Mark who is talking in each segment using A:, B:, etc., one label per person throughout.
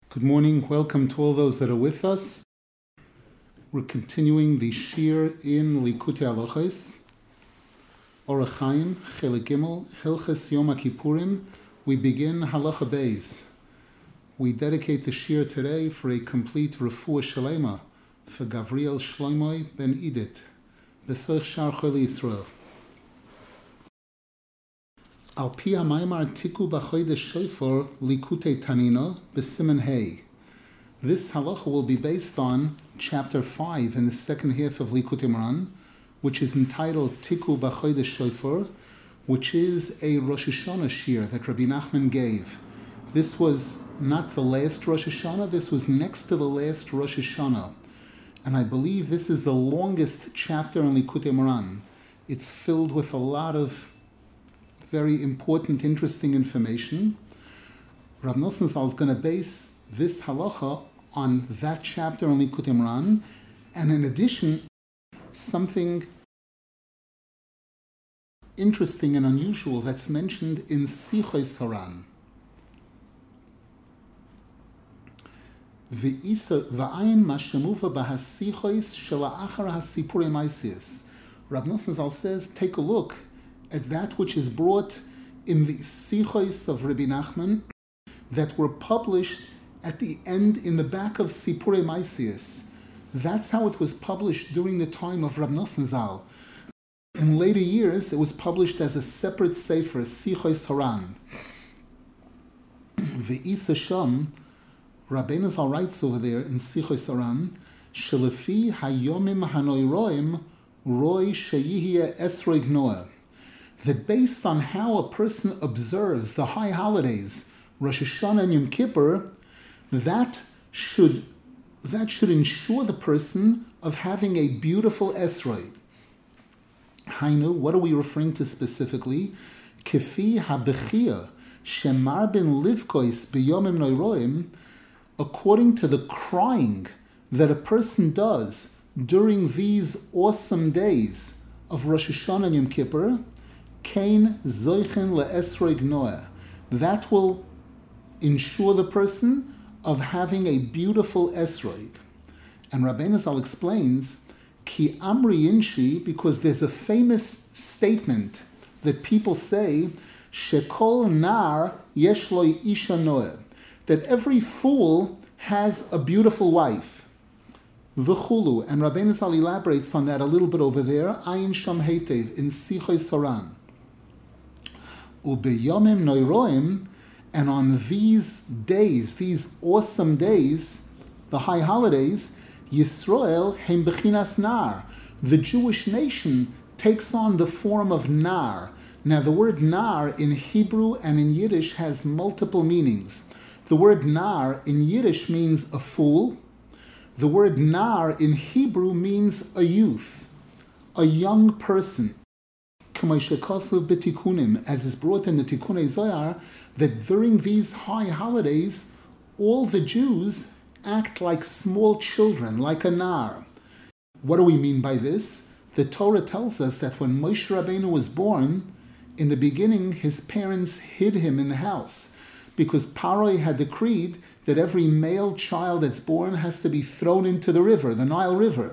A: Good morning. Welcome to all those that are with us. We're continuing the Shir in Likutei Halachos, Orach Chaim, Chelik Gimel, Hilchos Yom HaKippurim. We begin Halacha Beis. We dedicate the Shir today for a complete Refuah Shalema for Gavriel Shloimeh ben Idit, B'soich Shar Choli Yisrael. Al pi ha'maimar tiku b'chodesh shofar Likutei Tanina b'siman Hey. This halacha will be based on chapter 5 in the second half of Likutei Moharan, which is entitled Tiku b'chodesh shofar, which is a Rosh Hashanah shir that Rabbi Nachman gave. This was not the last Rosh Hashanah, this was next to the last Rosh Hashanah. And I believe this is the longest chapter in Likutei Moharan. It's filled with a lot of very important, interesting information. Rav Nosson Zal is going to base this halacha on that chapter in Likutei Moharan, and in addition, something interesting and unusual that's mentioned in Sichos Haran. V'ayin mashemuva b'hasichos shela'achar hasipurei ma'asos. Rav Nosson Zal says, take a look at that which is brought in the Sichos of Rabbi Nachman that were published at the end in the back of Sipurei Ma'asos. That's how it was published during the time of Rav Nosson Zal. In later years, it was published as a separate sefer, Sichos Haran. Ve'isa Sham, Rabbeinu Zal writes over there in Sichos Haran, Shelefi hayomim hanoiroim roi sheyihye esrog noah. That based on how a person observes the high holidays, Rosh Hashanah and Yom Kippur, that should ensure the person of having a beautiful esrog. Hainu, what are we referring to specifically? Kefi habechia shemar ben livkois b'yomim noiroim, according to the crying that a person does during these awesome days of Rosh Hashanah and Yom Kippur, Kain zoichen le'esrog noah. That will ensure the person of having a beautiful esrog. And Rabbeinu Zal explains, Ki amri inshi, because there's a famous statement that people say, Shekol nar yesh lo isha noah, that every fool has a beautiful wife. V'chulu, and Rabbeinu Zal elaborates on that a little bit over there, Ayin Sham Heitev, in Sichos Haran. Ubeyomim noiroim, and on these days, these awesome days, the high holidays, Yisrael hem bechinas nar, the Jewish nation takes on the form of nar. Now the word nar in Hebrew and in Yiddish has multiple meanings. The word nar in Yiddish means a fool. The word nar in Hebrew means a youth, a young person. As is brought in the Tikkunei Zohar, that during these high holidays, all the Jews act like small children, like a nar. What do we mean by this? The Torah tells us that when Moshe Rabbeinu was born, in the beginning his parents hid him in the house, because Paroi had decreed that every male child that's born has to be thrown into the river, the Nile River.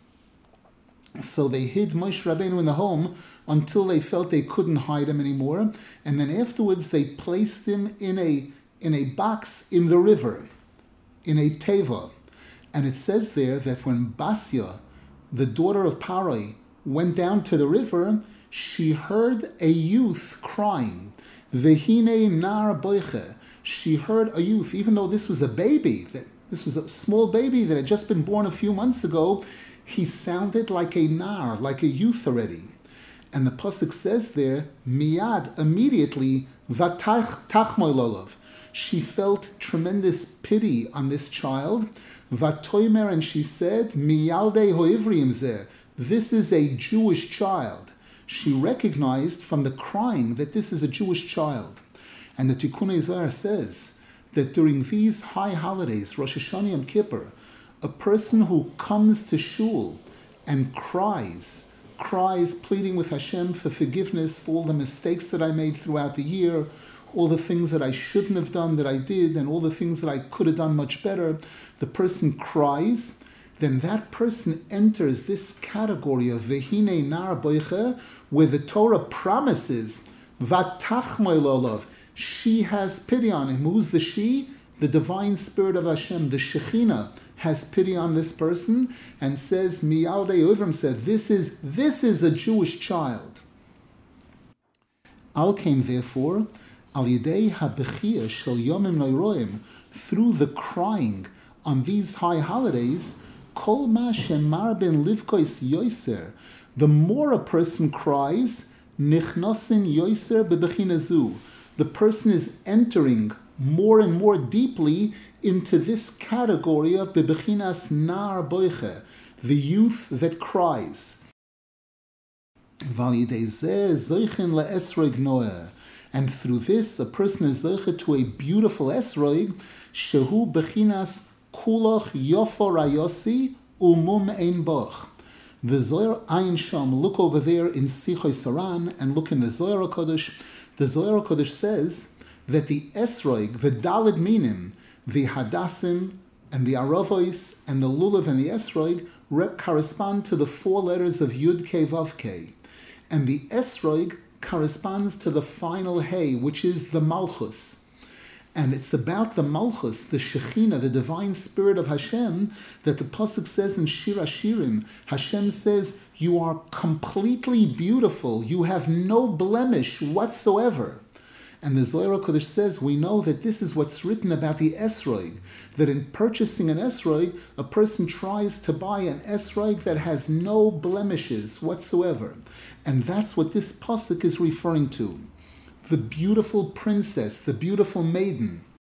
A: So they hid Moshe Rabbeinu in the home until they felt they couldn't hide him anymore, and then afterwards they placed him in a box in the river, in a teva. And it says there that when Basya, the daughter of Paroi, went down to the river, she heard a youth crying. Vehine nar boiche. She heard a youth, even though this was a baby, this was a small baby that had just been born a few months ago, he sounded like a nar, like a youth already. And the pasuk says there, miyad, immediately, vatach tachmoy lolav. She felt tremendous pity on this child. Vatoimer, and she said, miyalde hoivriim zeh. This is a Jewish child. She recognized from the crying that this is a Jewish child. And the Tikkunei Zohar says that during these high holidays, Rosh Hashanah Yom Kippur, a person who comes to shul and cries, pleading with Hashem for forgiveness for all the mistakes that I made throughout the year, all the things that I shouldn't have done that I did, and all the things that I could have done much better, the person cries, then that person enters this category of Vehine Nar Boiche, where the Torah promises, Vatachmoi Lolav, she has pity on him. Who's the she? The divine spirit of Hashem, the Shekhinah, has pity on this person and says, Miyaldei Uvrim said, this is a Jewish child. Al came therefore, Al Yidei HaBechiyah Shel Yomim Noiroim, through the crying on these high holidays, Kol Ma Shemar Ben Livkois Yoiser, the more a person cries, Nichnosin Yoiser Bebechinazu, the person is entering more and more deeply into this category of Bebechinas Nar Boiche, the youth that cries. And through this, a person is zoiche to a beautiful esroig, shehu bechinas kulach yofo rayosi umum ein boch. The Zohar Ayin Sham, look over there in Sichoi Saran and look in the Zohar HaKodesh. The Zohar HaKodesh says that the esroig, the daled minim, the hadassim, and the aravois, and the lulav and the esroig correspond to the 4 letters of Yud Kei Vav Kei. And the esroig corresponds to the final hay, which is the malchus. And it's about the malchus, the Shekhinah, the divine spirit of Hashem, that the pasuk says in Shir Hashirim, Hashem says, you are completely beautiful, you have no blemish whatsoever. And the Zohar HaKodesh says, we know that this is what's written about the esroig, that in purchasing an esroig, a person tries to buy an esroig that has no blemishes whatsoever. And that's what this pasuk is referring to. The beautiful princess, the beautiful maiden.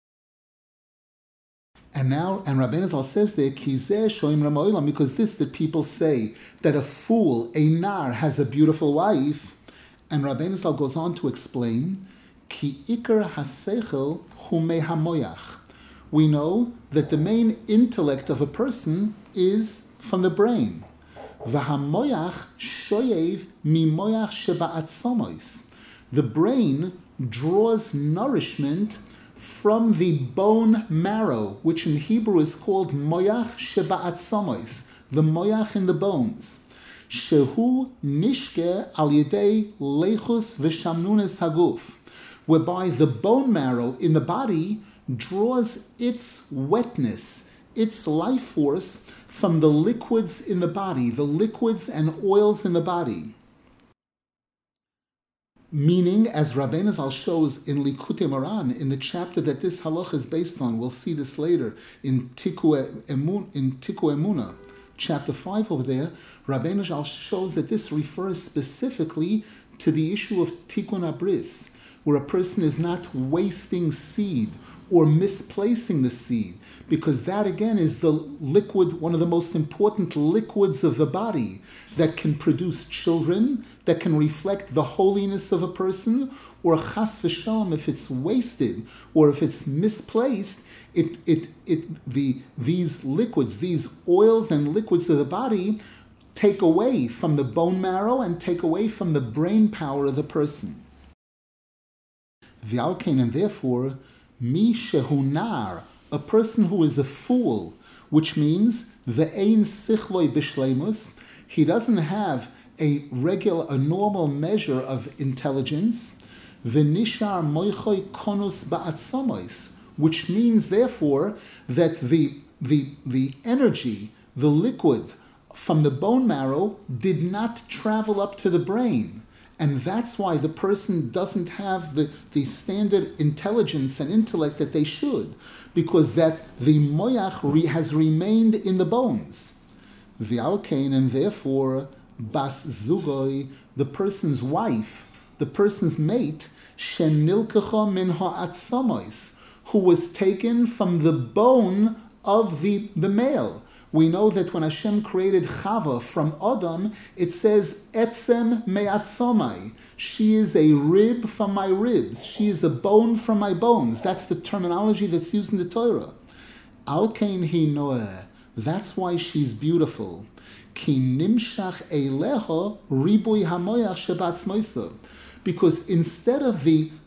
A: And Rabbeinu Zal says there, Kizeh shoim ramoilam, because this that people say, that a fool, a nar, has a beautiful wife. And Rabbeinu Zal goes on to explain, Ki ikar hasechel hu mehamoyach. We know that the main intellect of a person is from the brain. V'hamoyach shoyev mimoyach sheba'atzomois. The brain draws nourishment from the bone marrow, which in Hebrew is called moyach sheba'atzomois, the moyach in the bones. Shehu nishke al yedei leichus v'shamnunes haguf, whereby the bone marrow in the body draws its wetness, its life force from the liquids in the body, the liquids and oils in the body. Meaning, as Rabbeinu Zal shows in Likutei Moran, in the chapter that this halacha is based on, we'll see this later, in Tikkun Emunah, chapter 5 over there, Rabbeinu Zal shows that this refers specifically to the issue of Tikkun Abris, where a person is not wasting seed or misplacing the seed, because that again is the liquid, one of the most important liquids of the body that can produce children, that can reflect the holiness of a person, or chas v'shalom, if it's wasted or if it's misplaced, these liquids, these oils and liquids of the body take away from the bone marrow and take away from the brain power of the person. V'alkein, and therefore, mi shehunar, a person who is a fool, which means ve'ein sichloi b'shleimus, he doesn't have a normal measure of intelligence, v'nishar moichoi konus ba'atzomois, which means therefore that the energy, the liquid from the bone marrow did not travel up to the brain. And that's why the person doesn't have the standard intelligence and intellect that they should, because that the moyach has remained in the bones. V'alkein, and therefore, bas zugoi, the person's wife, the person's mate, shenilkecha min ha'atzomois, who was taken from the bone of the male. We know that when Hashem created Chava from Adam, it says, Etzem me'atzomai. She is a rib from my ribs. She is a bone from my bones. That's the terminology that's used in the Torah. Alkein hi noeh. That's why she's beautiful. Ki nimshach eileho ribui hamoyach shebatzmoisa. Because instead of the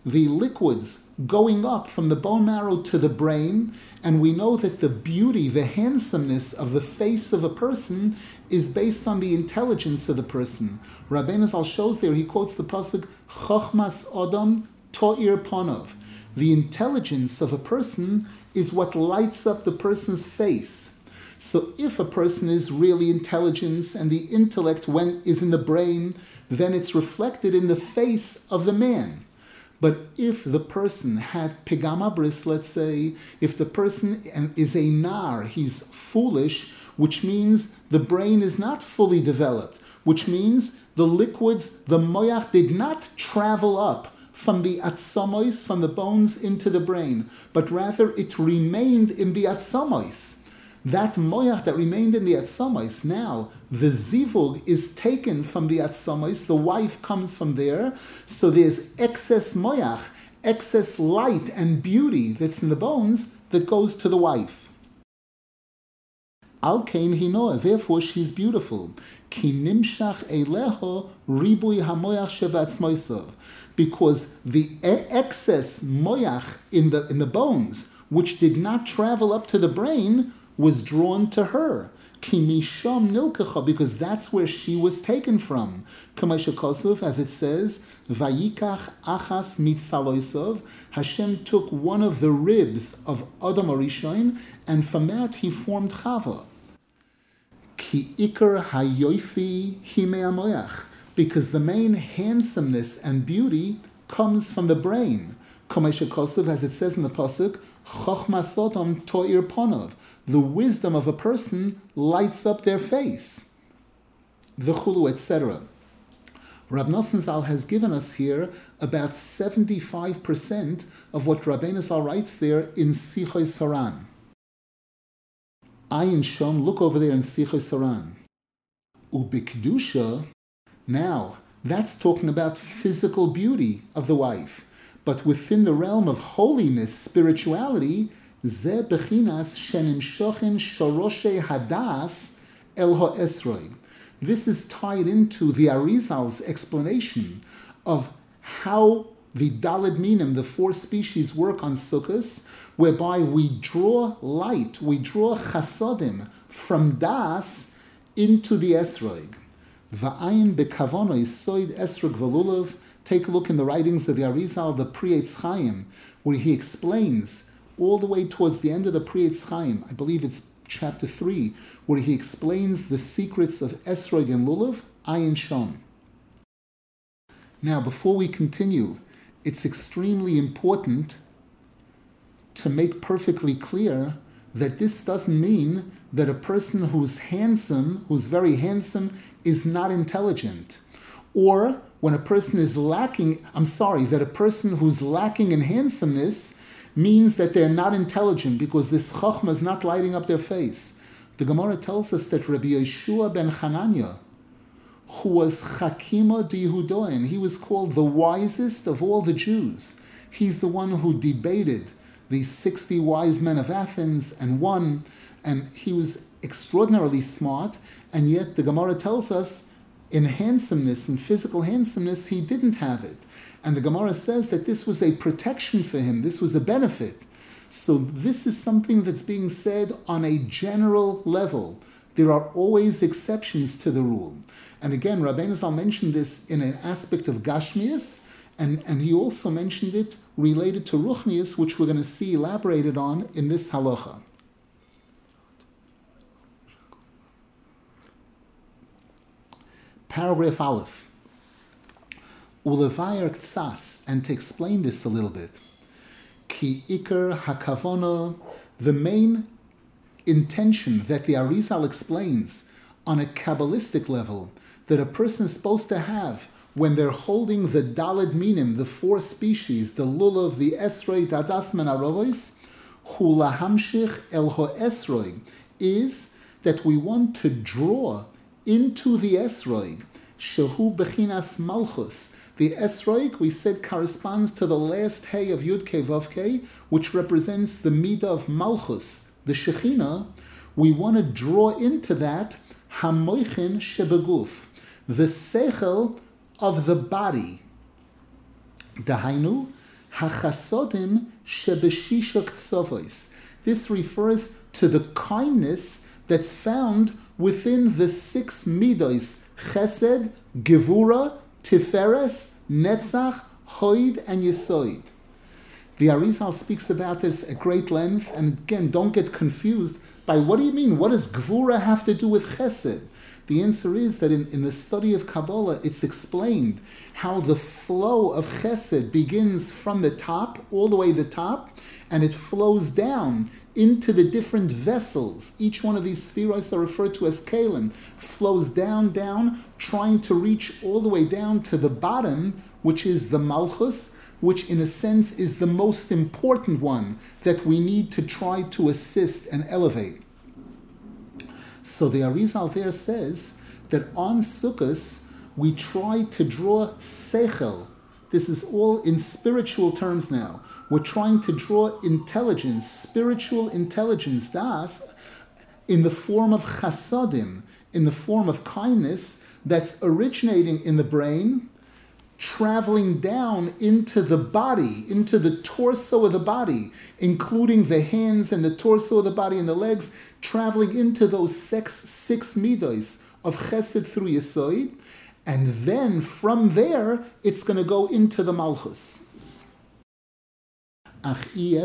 A: the liquids going up from the bone marrow to the brain, and we know that the beauty, the handsomeness of the face of a person is based on the intelligence of the person. Rabbeinu Zal shows there, he quotes the pasuk, Chochmas Odom To'ir Ponov. The intelligence of a person is what lights up the person's face. So if a person is really intelligent and the intellect is in the brain, then it's reflected in the face of the man. But if the person had pigamabris, let's say, if the person is a nar, he's foolish, which means the brain is not fully developed, which means the liquids, the moyach, did not travel up from the atzomois, from the bones into the brain, but rather it remained in the atzomois. That moyach that remained in the atzomois, now the zivug is taken from the atzomois, the wife comes from there, so there's excess moyach, excess light and beauty that's in the bones that goes to the wife. Al kain hinoah, therefore she's beautiful. Ki nimshach eleho ribui hamoyach shebatzmoisav, because the excess moyach in the bones, which did not travel up to the brain, was drawn to her. Ki misham nilkecha, because that's where she was taken from. Kamesha Kosov, as it says, Vayikach achas mitzaloisov, Hashem took one of the ribs of Adam Arishain, and from that he formed Chava. Ki ikar hayoifi himei amoyach, because the main handsomeness and beauty comes from the brain. Kamesha Kosov, as it says in the pasuk, Chochmas Odom To'ir Ponov, the wisdom of a person lights up their face. V'chulu, etc. Rab Nosson Zal has given us here about 75% of what Rabbeinu Zal writes there in Sichos Haran. Ayin Shom, look over there in Sichos Haran. Ubikdusha, now that's talking about physical beauty of the wife. But within the realm of holiness, spirituality, ze bechinas shenimshochen shoroshe hadas el ha'esroi. This is tied into the Arizal's explanation of how the Daled Minim, the four species, work on Sukkos, whereby we draw light, we draw chasodim from das into the esrog. Va'ayin bekavono isoid esrog v'lulav. Take a look in the writings of the Arizal, the Pri Etz Chaim, where he explains all the way towards the end of the Pri Etz Chaim, I believe it's chapter 3, where he explains the secrets of Esrog and Lulav, Ayin Shom. Now, before we continue, it's extremely important to make perfectly clear that this doesn't mean that a person who's handsome, who's very handsome, is not intelligent. Or when a person is that a person who's lacking in handsomeness means that they're not intelligent because this chokhmah is not lighting up their face. The Gemara tells us that Rabbi Yeshua ben Hanania, who was Chakima di Yehudoin, he was called the wisest of all the Jews. He's the one who debated the 60 wise men of Athens and won, and he was extraordinarily smart, and yet the Gemara tells us in handsomeness, in physical handsomeness, he didn't have it. And the Gemara says that this was a protection for him, this was a benefit. So this is something that's being said on a general level. There are always exceptions to the rule. And again, Rabbeinu Zal mentioned this in an aspect of Gashmias, and he also mentioned it related to Ruchnias, which we're going to see elaborated on in this halacha. Paragraph Aleph. Ulevayar ktsas, and to explain this a little bit. Ki ikar hakavona, the main intention that the Arizal explains on a Kabbalistic level that a person is supposed to have when they're holding the Daled Minim, the four species, the Lulav, the Esrog, the Adasman Arovois, Hu lahamshich el ha'esrog, is that we want to draw into the Esrog, Shehu Bechinas Malchus. The Esrog, we said, corresponds to the last Hey of Yud Kei Vav Kei, which represents the Midah of Malchus, the Shekhinah. We want to draw into that Hamoichin Shebeguf, the Sechel of the body. Dahainu, hachasodim shebeshisha ktsavos. This refers to the kindness that's found within the 6 midos: chesed, gevura, tiferes, netzach, hoid, and yesoid. The Arizal speaks about this at great length, and again, don't get confused by what do you mean? What does gevura have to do with chesed? The answer is that in the study of Kabbalah, it's explained how the flow of chesed begins from the top, all the way to the top, and it flows down into the different vessels. Each one of these spheros are referred to as kalim, flows down, trying to reach all the way down to the bottom, which is the malchus, which in a sense is the most important one that we need to try to assist and elevate. So the Arizal there says that on Sukkot we try to draw seichel. This is all in spiritual terms now. We're trying to draw intelligence, spiritual intelligence, das, in the form of chasadim, in the form of kindness that's originating in the brain, traveling down into the body, into the torso of the body, including the hands and the torso of the body and the legs, traveling into those six midos of chesed through yesoid, and then from there it's going to go into the malchus. However,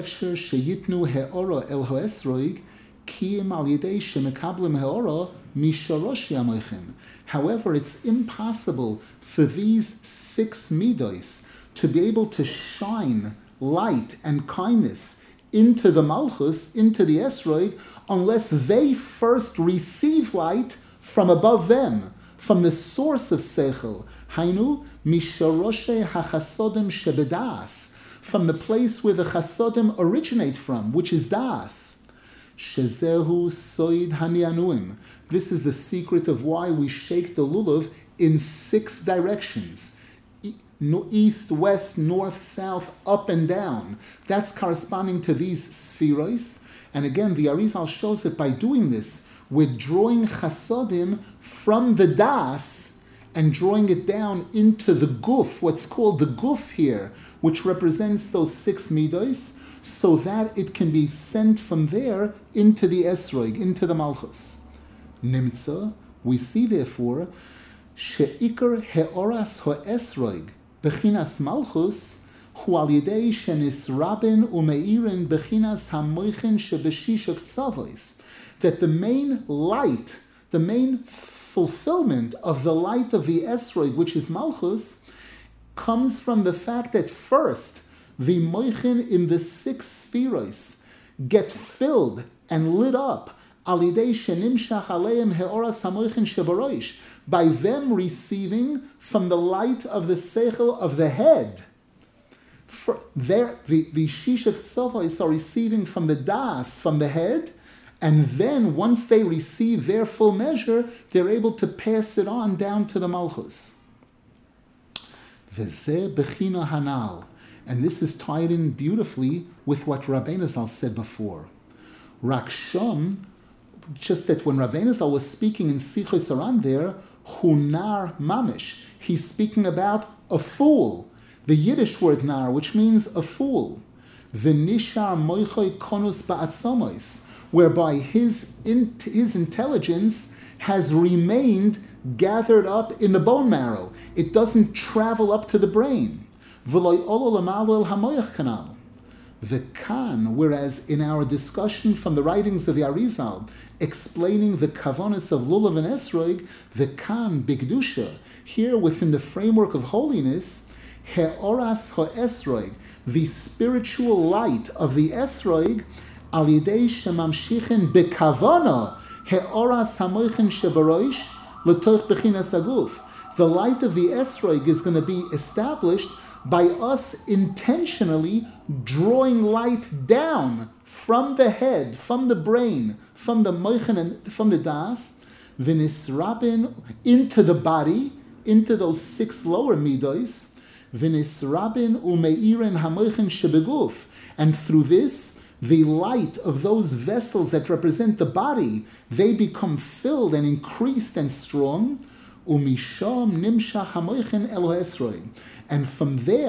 A: it's impossible for these 6 midos to be able to shine light and kindness into the malchus, into the esrog, unless they first receive light from above them, from the source of seichel, hainu misharoshe hachasodim shebedas, from the place where the chasodim originate from, which is das. Shezehu soid hanianuim. This is the secret of why we shake the lulav in 6 directions. East, west, north, south, up and down. That's corresponding to these spheros. And again, the Arizal shows it by doing this. We're drawing chasodim from the das and drawing it down into the guf, what's called the guf here, which represents those 6 midos, so that it can be sent from there into the esrog, into the malchus. Nimtza, we see therefore, she'ikar he'oras ha'esrog, bechinas malchus, hu al yidei shenisraben umeirin bechinas hamoichin shebeshisha ktsavos, that the main light, the main fulfillment of the light of the esrog, which is malchus, comes from the fact that first the moichin in the 6 spheros get filled and lit up al yidei shenimshach aleim he'oras hamoichin shebarosh, by them receiving from the light of the seichel of the head. The shisha ktsavos are receiving from the das, from the head, and then once they receive their full measure, they're able to pass it on down to the malchus. V'zeh bechina hanal. And this is tied in beautifully with what Rabbeinu Zal said before. Raksham, just that when Rabbeinu Zal was speaking in Sichos Aran there, hunar mamish, he's speaking about a fool. The Yiddish word nar, which means a fool. V'nishar moichoi konus ba'atzomos, whereby his intelligence has remained gathered up in the bone marrow. It doesn't travel up to the brain. The kan, whereas in our discussion from the writings of the Arizal, explaining the kavanas of lulav and esrog, the kan bigdusha, here within the framework of holiness, he'oras ha'esrog, the spiritual light of the esrog, al yidei shemamshichin bekavana, he'oras hamoichin shebarosh, l'toich bechinas aguf. The light of the esrog is going to be established by us intentionally drawing light down from the head, from the brain, from the moichin and from the das, v'nisrabin, into the body, into those 6 lower midos, v'nisrabin umeirin hamoichin shebeguf, and through this, the light of those vessels that represent the body, they become filled and increased and strong. Umisham nimshach hamoichin elo esrog. And from there,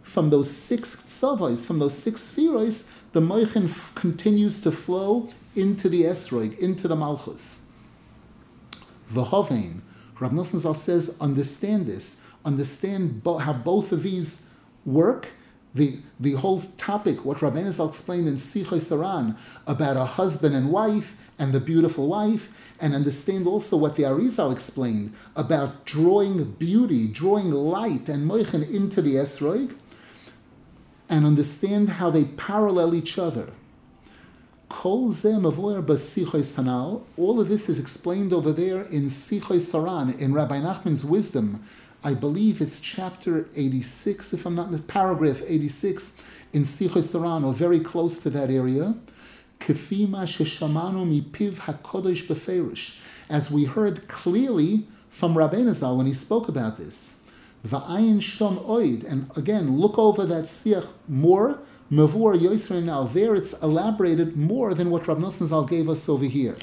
A: from those 6 tzavos, from those 6 spheros, the moichin continues to flow into the esrog, into the malchus. V'hovein, Rab Nosson Zal says, understand this. Understand how both of these work. The whole topic, what Rabbeinu Zal explained in Sichos Saran about a husband and wife and the beautiful wife, and understand also what the Arizal explained about drawing beauty, drawing light and moichin into the esrog, and understand how they parallel each other. Kol zeh mavor b'Sichos Hanal. All of this is explained over there in Sichos Saran, in Rabbi Nachman's wisdom. I believe it's chapter 86, if I'm not mistaken, paragraph 86 in Sichos Saran, or very close to that area. Kefima sheshamanu mipiv hakodesh beferish, as we heard clearly from Rabbeinu Zal when he spoke about this. Va'ayin shom oid, and again, look over that siach more. Mavur Yosrei, now there it's elaborated more than what Rav Nosson Zal gave us over here.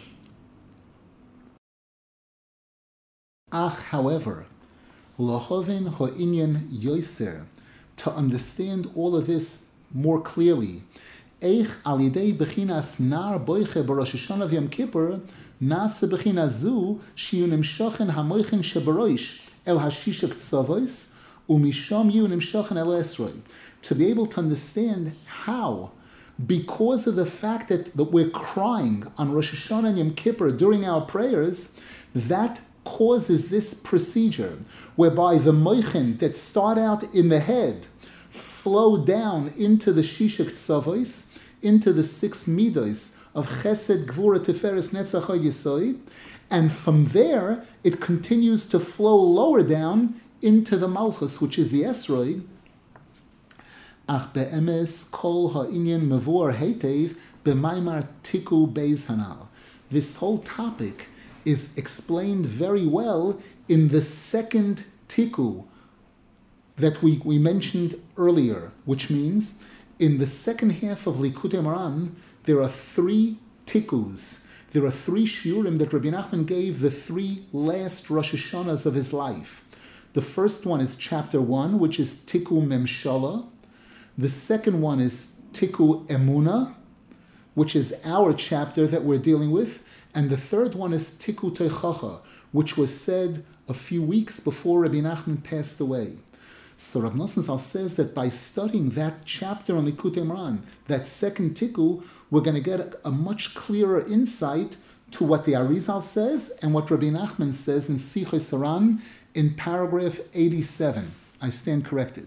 A: However, Lahovin ho'inyan yoser, to understand all of this more clearly, Eich alidei bechinas nar boiche b'Rosh Hashanah v'Yom Kippur nase bechinas zu shiyu nimshochen hamoichin sheberoish el hashishak tzavos umisham yu nimshochen el esroi. To be able to understand how, because of the fact that we're crying on Rosh Hashanah and Yom Kippur during our prayers, that causes this procedure whereby the moichin that start out in the head flow down into the shishak tzavos, into the 6 midos of chesed, gvura, tiferes, netzach, hod, yesod, and from there it continues to flow lower down into the malchus, which is the esrog. Ach be'emes kol ha'inyan mavur heitev b'maimar tiku beis hanal. This whole topic is explained very well in the second tiku that we mentioned earlier, which means in the second half of Likutei Moharan, there are 3 tikus. There are 3 shiurim that Rabbi Nachman gave the 3 last Rosh Hashanahs of his life. The first one is chapter 1, which is Tiku Memshala. The second one is Tiku Emuna, which is our chapter that we're dealing with. And the third one is Tiku Teichacha, which was said a few weeks before Rabbi Nachman passed away. So Rav Nosson Zal says that by studying that chapter on Likutei Moharan, that second tiku, we're going to get a much clearer insight to what the Arizal says and what Rabbi Nachman says in Sichos Saran in paragraph 87. I stand corrected.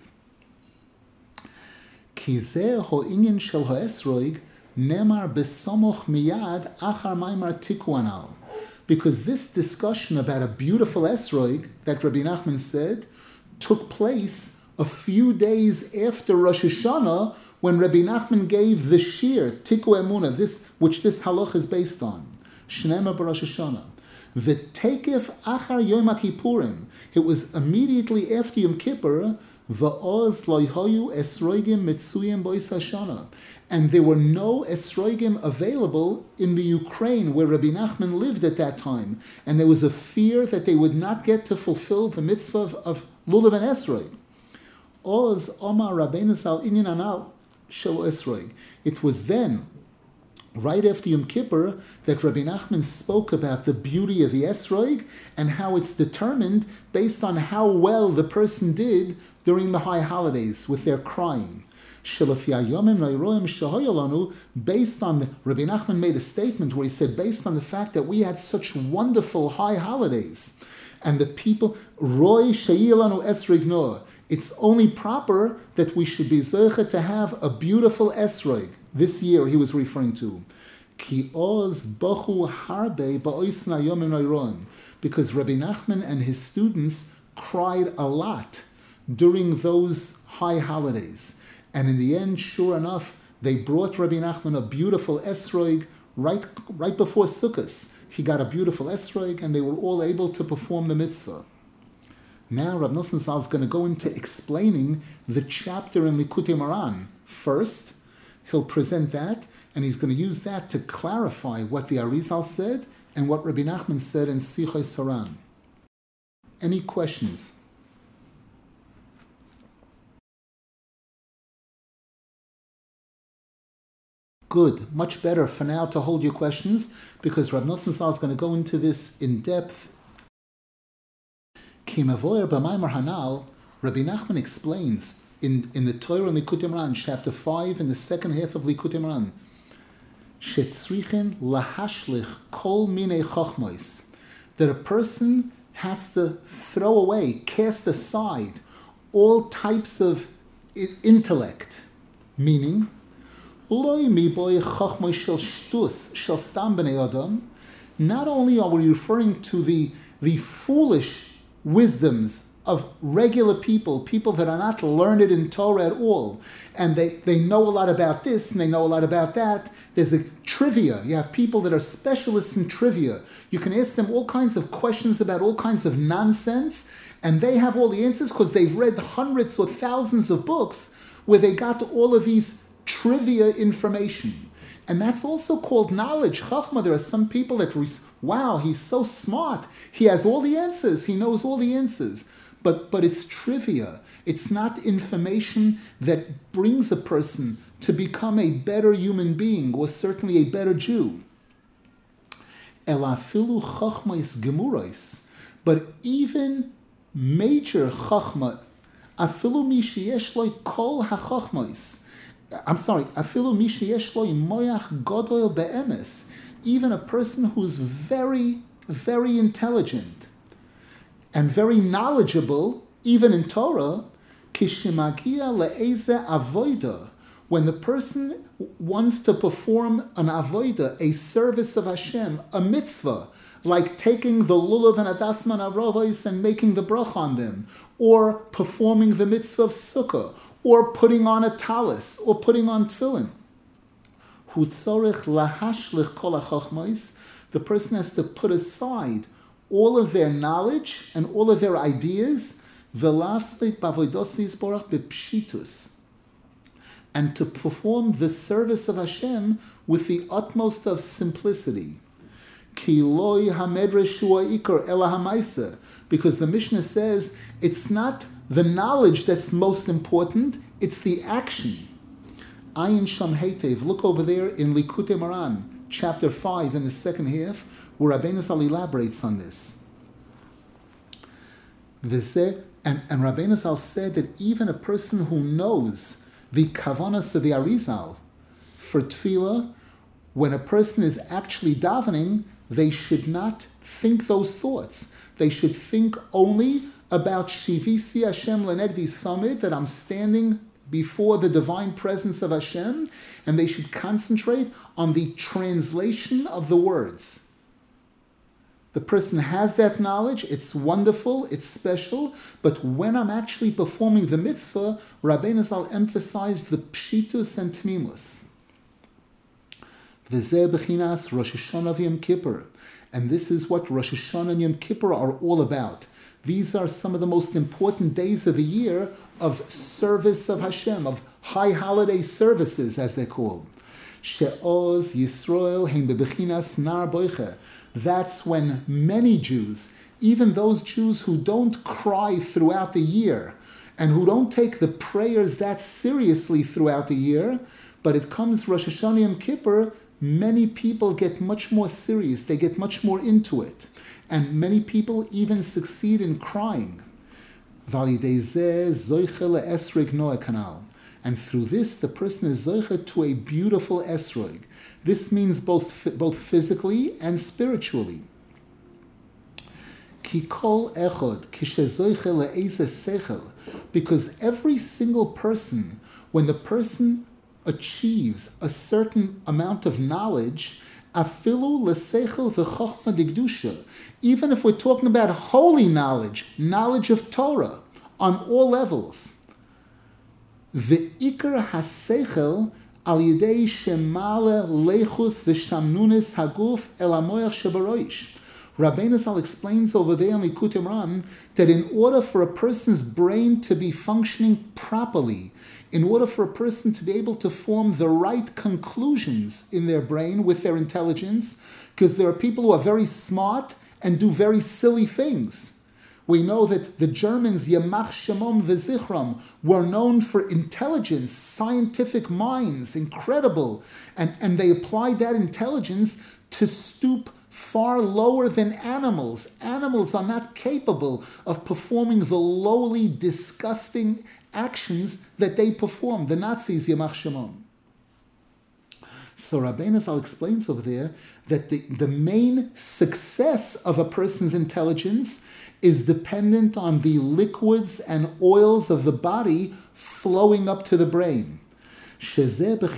A: Ki zeh ho'inyan shel ha'esroig nemar besomoch miyad achar maimar tiku anal. Because this discussion about a beautiful esroig that Rabbi Nachman said took place a few days after Rosh Hashanah, when Rabbi Nachman gave the shir, Tiku Emuna, which this halach is based on. Shnema b'Rosh Hashanah. V'tekef achar Yom HaKippurim. It was immediately after Yom Kippur, v'oz lo hoyu esroigim mitzuyim bois Hashanah. And there were no esroigim available in the Ukraine where Rabbi Nachman lived at that time. And there was a fear that they would not get to fulfill the mitzvah of Lulav and Esrog. Oz Omar Rabbeinu Zal Inyan Anal Shel Esrog. It was then, right after Yom Kippur, that Rabbi Nachman spoke about the beauty of the Esrog and how it's determined based on how well the person did during the high holidays with their crying. Based on Rabbi Nachman made a statement where he said, based on the fact that we had such wonderful high holidays, and the people, Roy Shayilanu Esrog Noah, it's only proper that we should be zeicha to have a beautiful esrog. This year he was referring to. Ki oz bochu harbe ba'oisna yomim noiron. Because Rabbi Nachman and his students cried a lot during those high holidays. And in the end, sure enough, they brought Rabbi Nachman a beautiful esrog right before Sukkot. He got a beautiful esrog, and they were all able to perform the mitzvah. Now Rav Nosson Zal is going to go into explaining the chapter in Likutei Moharan. First, he'll present that, and he's going to use that to clarify what the Arizal said and what Rabbi Nachman said in Sichos Saran. Any questions? Good, much better for now to hold your questions, because Rav Nosson Zal is going to go into this in depth. Ki Mavoyer b'Maimar Hanal, Rabbi Nachman explains in the Torah Likutei Moharan, chapter 5, in the second half of Likutei Moharan, shetzrichin lahashlich kol minei chochmos, that a person has to throw away, cast aside all types of intellect, meaning, not only are we referring to the foolish wisdoms of regular people that are not learned in Torah at all, and they know a lot about this and they know a lot about that. There's a trivia. You have people that are specialists in trivia. You can ask them all kinds of questions about all kinds of nonsense, and they have all the answers because they've read hundreds or thousands of books where they got all of these trivia information. And that's also called knowledge, chachma. There are some people that, wow, he's so smart. He has all the answers. He knows all the answers. But it's trivia. It's not information that brings a person to become a better human being, or certainly a better Jew. Elafilu chachmais gemurais. But even major chachma, afilu mi sheyesh lo kol hachachmais, afilu mi sheyesh lo moyach gadol be'emes, even a person who's very, very intelligent and very knowledgeable, even in Torah, kishimagia le'eze avoida, when the person wants to perform an avoida, a service of Hashem, a mitzvah, like taking the lulav and adasman aravos and making the bracha on them, or performing the mitzvah of sukkah, or putting on a talis, or putting on tefillin. Hu tzorich lahashlich kol hachachmos, the person has to put aside all of their knowledge and all of their ideas, velaslit bavodos yisborach bepshitus, and to perform the service of Hashem with the utmost of simplicity. Ki loy hamedrash hu ha'ikar ela ha'maisa, because the Mishnah says it's not the knowledge that's most important, it's the action. Ayin sham heitev, look over there in Likutei Moharan, chapter 5, in the second half, where Rabbeinu Zal elaborates on this. And Rabbeinu Zal said that even a person who knows the kavanas of the Arizal for tefillah, when a person is actually davening, they should not think those thoughts. They should think only about Shivisi Hashem Lenegdi Samid, that I'm standing before the divine presence of Hashem, and they should concentrate on the translation of the words. The person has that knowledge, it's wonderful, it's special, but when I'm actually performing the mitzvah, Rabbeinu Zal emphasized the pshitus and tmimus. V'zeh b'chinas Rosh Hashanah v'Yom Kippur. And this is what Rosh Hashanah and Yom Kippur are all about. These are some of the most important days of the year of service of Hashem, of high holiday services, as they're called. She'oz Yisrael hein b'chinas nar boiche. That's when many Jews, even those Jews who don't cry throughout the year and who don't take the prayers that seriously throughout the year, but it comes Rosh Hashanah Yom Kippur, many people get much more serious, they get much more into it. And many people even succeed in crying. And through this, the person is zoicha to a beautiful esrog. This means both physically and spiritually. Because every single person, when the person achieves a certain amount of knowledge, even if we're talking about holy knowledge, knowledge of Torah, on all levels, Ve'ikar hasechel al yidei shemale lechus v'shamnunis haguf el hamoyach shebaroish. Rabbeinu Zal explains over there in Likutei Moharan that in order for a person's brain to be functioning properly, in order for a person to be able to form the right conclusions in their brain with their intelligence, because there are people who are very smart and do very silly things. We know that the Germans, Yamach Shemom V'Zichram, were known for intelligence, scientific minds, incredible. And they applied that intelligence to stoop far lower than animals. Animals are not capable of performing the lowly, disgusting actions that they perform. The Nazis, Yamach Shemom. So Rabbeinu Zal explains over there that the main success of a person's intelligence is dependent on the liquids and oils of the body flowing up to the brain. This is what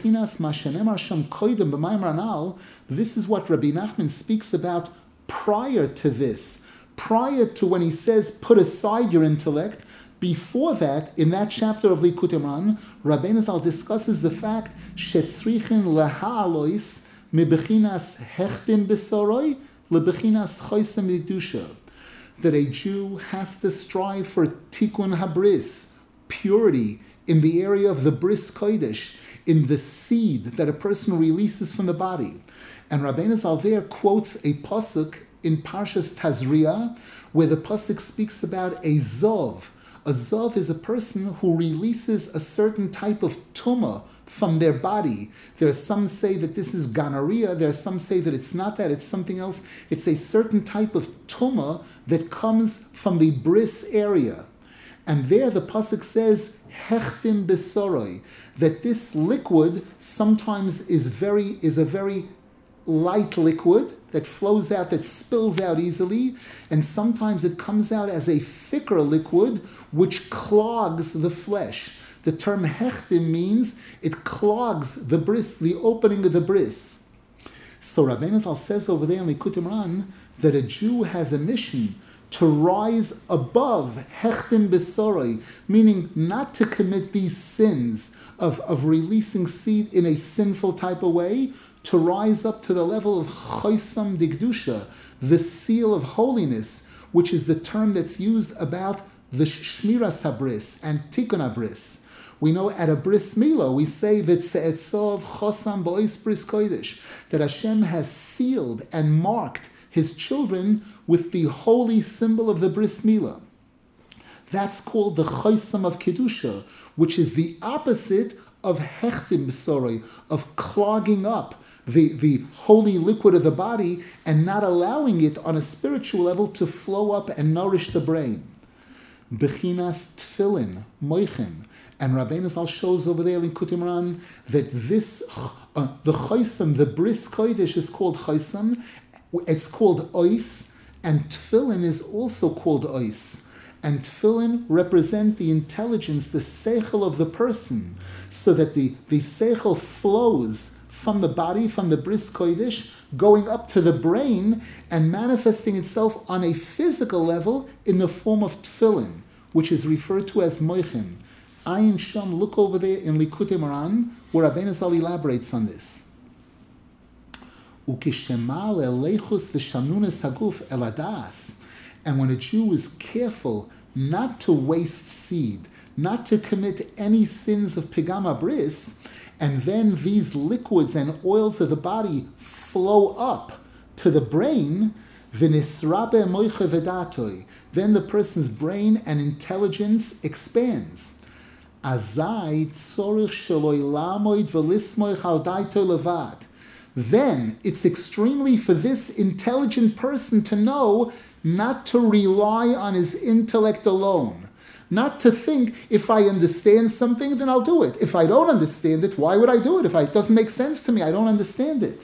A: Rabbi Nachman speaks about prior to this. Prior to when he says, put aside your intellect, before that, in that chapter of Likutei Moharan, Rabbeinu Zal discusses the fact shetzrichin laha'alois mibechinas hechtin besoroi lebechinas choisem mikdusha, that a Jew has to strive for tikkun habris, purity, in the area of the bris kodesh, in the seed that a person releases from the body. And Rabbeinu Zal there quotes a pasuk in Parshas Tazria, where the pasuk speaks about a zov. A zov is a person who releases a certain type of tumah from their body. There are some say that this is gonorrhea. There are some say that it's not that, it's something else. It's a certain type of tumah that comes from the bris area. And there the pasuk says, hechtim besoroi, that this liquid sometimes is a very light liquid that flows out, that spills out easily, and sometimes it comes out as a thicker liquid which clogs the flesh. The term hechtim means it clogs the bris, the opening of the bris. So Rabbeinu Zal says over there in Likutei Moharan that a Jew has a mission to rise above hechtim besoroi, meaning not to commit these sins of releasing seed in a sinful type of way, to rise up to the level of choisam digdusha, the seal of holiness, which is the term that's used about the shmiras habris and tikkun habris. We know at a bris milah we say v'tze'etzov chosam bo'is bris kodesh, that Hashem has sealed and marked His children with the holy symbol of the bris milah. That's called the choisam of kedusha, which is the opposite of hechtim besoroi, of clogging up the holy liquid of the body and not allowing it on a spiritual level to flow up and nourish the brain. Bechinas tefillin, moichin. And Rabbeinu Zal shows over there in Likutei Moharan that this, the choisam, the bris kodesh is called choisam, it's called ois, and tefillin is also called ois. And tefillin represent the intelligence, the seichel of the person, so that the seichel flows from the body, from the bris kodesh, going up to the brain and manifesting itself on a physical level in the form of tefillin, which is referred to as moichin. Ayin Sham, look over there in Likutei Moharan, where Rabbeinu Zal elaborates on this. And when a Jew is careful not to waste seed, not to commit any sins of pigama bris, and then these liquids and oils of the body flow up to the brain, then the person's brain and intelligence expands. Then it's extremely for this intelligent person to know not to rely on his intellect alone. Not to think, if I understand something, then I'll do it. If I don't understand it, why would I do it? If it doesn't make sense to me, I don't understand it.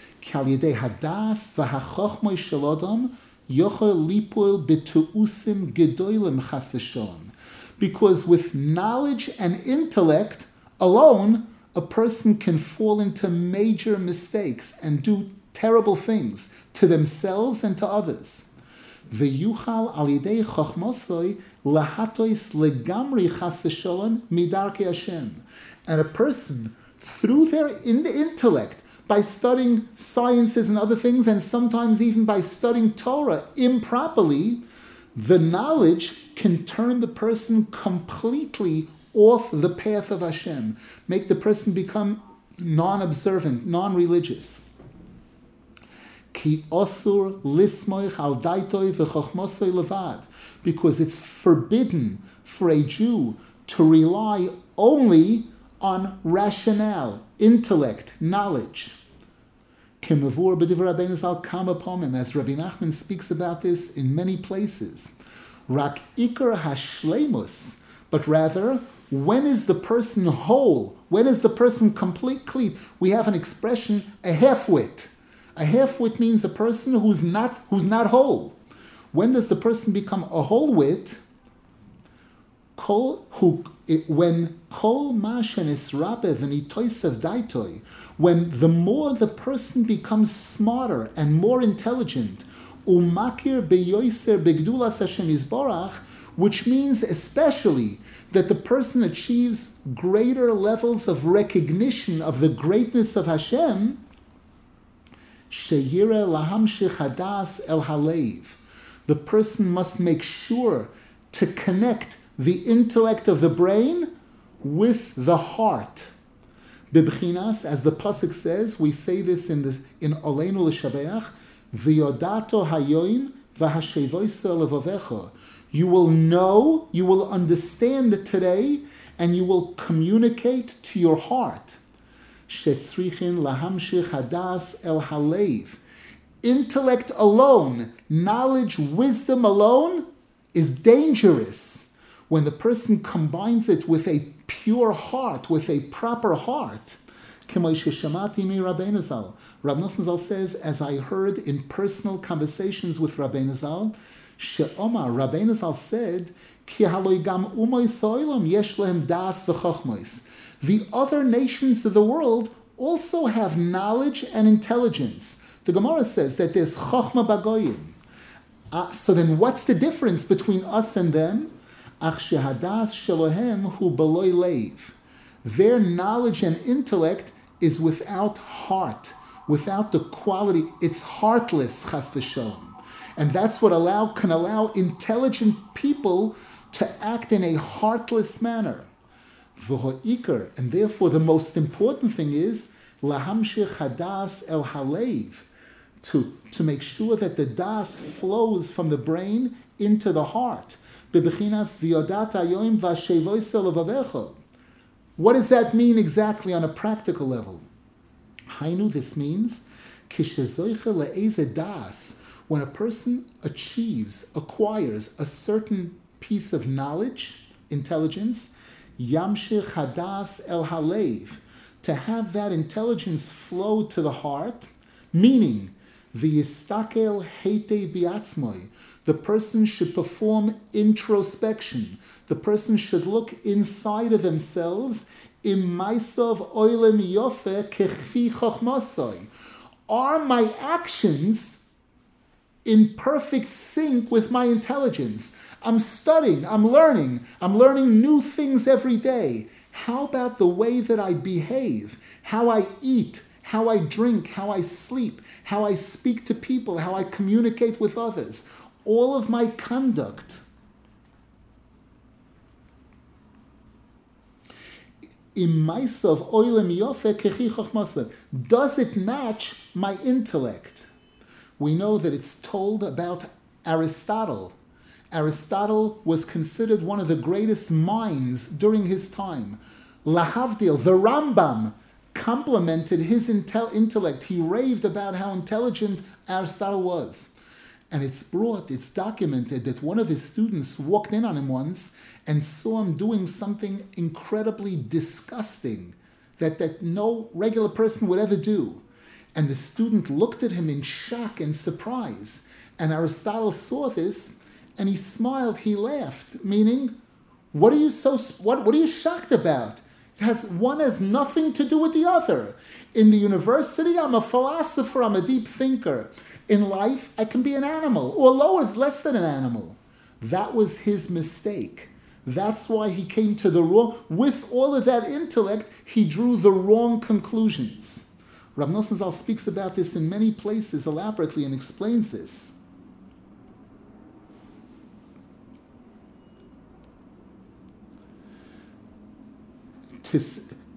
A: Because with knowledge and intellect alone, a person can fall into major mistakes and do terrible things to themselves and to others. Ve'yuchal al yidei chochmosoi lahatois legamri chas v'sholem midarkei Hashem. And a person, through their intellect, by studying sciences and other things, and sometimes even by studying Torah improperly, the knowledge can turn the person completely off the path of Hashem, make the person become non-observant, non-religious. Ki osur lismoich al daitoi v'chochmosoi levad. Because it's forbidden for a Jew to rely only on rationale, intellect, knowledge. Kimavur b'divrei Rabbeinu Zal kama pomim, as Rabbi Nachman speaks about this in many places. Rak ikar hashleimus, but rather, when is the person whole? When is the person complete? We have an expression, a half-wit. A half-wit means a person who's not whole. When does the person become a whole wit? When kol mashen israbe v'nitoisev daitoi, when the more the person becomes smarter and more intelligent, umakir beyoiser begdulas Hashem yisborach, which means especially that the person achieves greater levels of recognition of the greatness of Hashem, sheyire lahamshich hadas el halev. The person must make sure to connect the intellect of the brain with the heart. Bibchinas, as the pasuk says, we say this in Oleinu l'Shabeach, v'yodato hayoim v'hashevoiso levavecha. You will know, you will understand it today, and you will communicate to your heart. Shetzrichin lahamshich hadas el halev. Intellect alone, knowledge, wisdom alone is dangerous. When the person combines it with a pure heart, with a proper heart, Rabbi Nosson Zal says, as I heard in personal conversations with Rabbi Zal, She'omar, Rabbi Zal said, the other nations of the world also have knowledge and intelligence. The Gemara says that there's chokhmah bagoyim. So then what's the difference between us and them? Ach shehadas shelohem hu beloy leiv. Their knowledge and intellect is without heart, without the quality. It's heartless, chas v'sholem. And that's what can allow intelligent people to act in a heartless manner. V'ho'ikar, and therefore the most important thing is lahamshich hadas el halev, to make sure that the das flows from the brain into the heart. What does that mean exactly on a practical level? Hainu, this means when a person acquires a certain piece of knowledge, intelligence, yamshich hadas el halev, to have that intelligence flow to the heart, meaning v'yistakel heitei biatzmoi, the person should perform introspection. The person should look inside of themselves. Imaisov oilem yofe kechvi chochmasoi. Are my actions in perfect sync with my intelligence? I'm studying, I'm learning new things every day. How about the way that I behave, how I eat, how I drink, how I sleep, how I speak to people, how I communicate with others? All of my conduct. Does it match my intellect? We know that it's told about Aristotle. Aristotle was considered one of the greatest minds during his time. Lahavdil, the Rambam, complimented his intellect. He raved about how intelligent Aristotle was. And it's documented that one of his students walked in on him once and saw him doing something incredibly disgusting that no regular person would ever do. And the student looked at him in shock and surprise. And Aristotle saw this and he smiled, he laughed, meaning, what are you shocked about? One has nothing to do with the other. In the university, I'm a philosopher, I'm a deep thinker. In life, I can be an animal, or less than an animal. That was his mistake. That's why he came to the wrong, with all of that intellect, he drew the wrong conclusions. Rav Nosson Zal speaks about this in many places elaborately and explains this.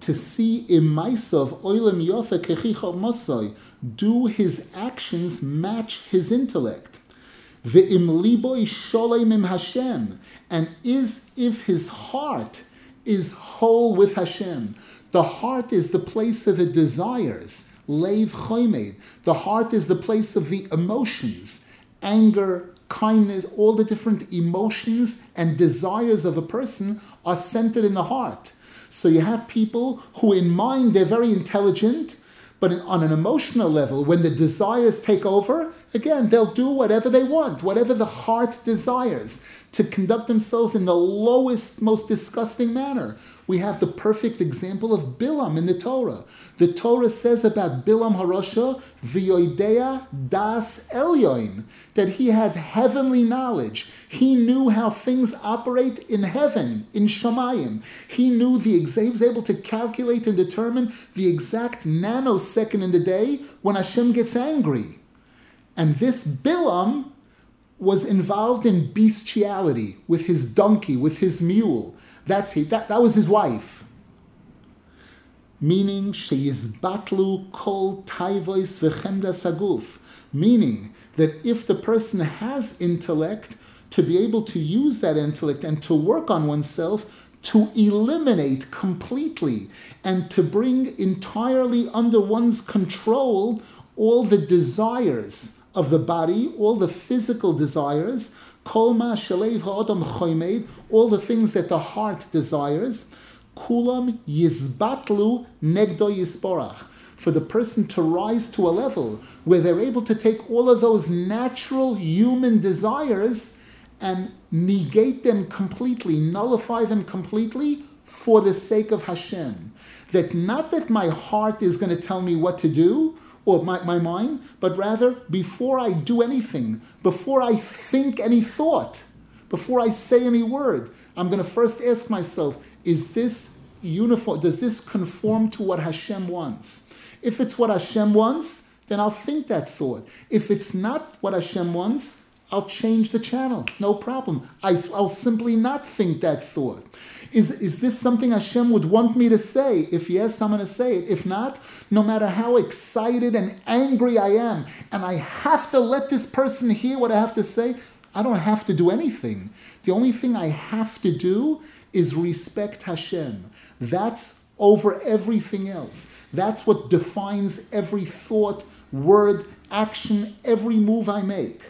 A: to see Imaisov Oilam Yofa Kechicha Mosoi, do his actions match his intellect. Ve'im liboy sholem im Hashem, and if his heart is whole with Hashem. The heart is the place of the desires, leiv choimed. The heart is the place of the emotions, anger, kindness, all the different emotions and desires of a person are centered in the heart. So you have people who in mind they're very intelligent, but on an emotional level, when the desires take over, again, they'll do whatever they want, whatever the heart desires, to conduct themselves in the lowest, most disgusting manner. We have the perfect example of Bilam in the Torah. The Torah says about Bilam Harosha, V'yoidea das Elyoin, that he had heavenly knowledge. He knew how things operate in heaven, in Shamayim. He was able to calculate and determine the exact nanosecond in the day when Hashem gets angry. And this Bilam was involved in bestiality with his donkey, with his mule. That was his wife. Meaning, sheyizbatlu kol taivois v'chemdas haguf. Meaning that if the person has intellect, to be able to use that intellect and to work on oneself, to eliminate completely and to bring entirely under one's control all the desires of the body, all the physical desires, kol ma shalev ha'adam choimed, all the things that the heart desires, kulam yizbatlu negdo yisporach. For the person to rise to a level where they're able to take all of those natural human desires and negate them completely, nullify them completely for the sake of Hashem. That not that my heart is going to tell me what to do, or my mind, but rather before I do anything, before I think any thought, before I say any word, I'm going to first ask myself, is this uniform? Does this conform to what Hashem wants? If it's what Hashem wants, then I'll think that thought. If it's not what Hashem wants, I'll change the channel. No problem. I'll simply not think that thought. Is this something Hashem would want me to say? If yes, I'm going to say it. If not, no matter how excited and angry I am, and I have to let this person hear what I have to say, I don't have to do anything. The only thing I have to do is respect Hashem. That's over everything else. That's what defines every thought, word, action, every move I make.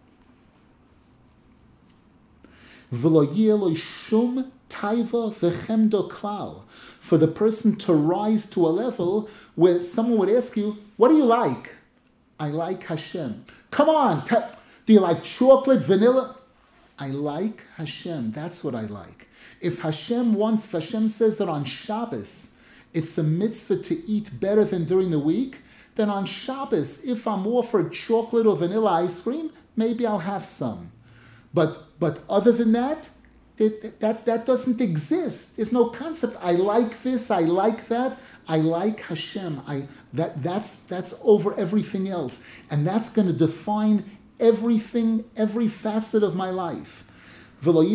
A: For the person to rise to a level where someone would ask you, what do you like? I like Hashem. Come on, do you like chocolate, vanilla? I like Hashem. That's what I like. If Hashem says that on Shabbos, it's a mitzvah to eat better than during the week, then on Shabbos, if I'm offered chocolate or vanilla ice cream, maybe I'll have some. But other than that, that doesn't exist. There's no concept. I like this. I like that. I like Hashem. That's over everything else, and that's going to define everything, every facet of my life. To be,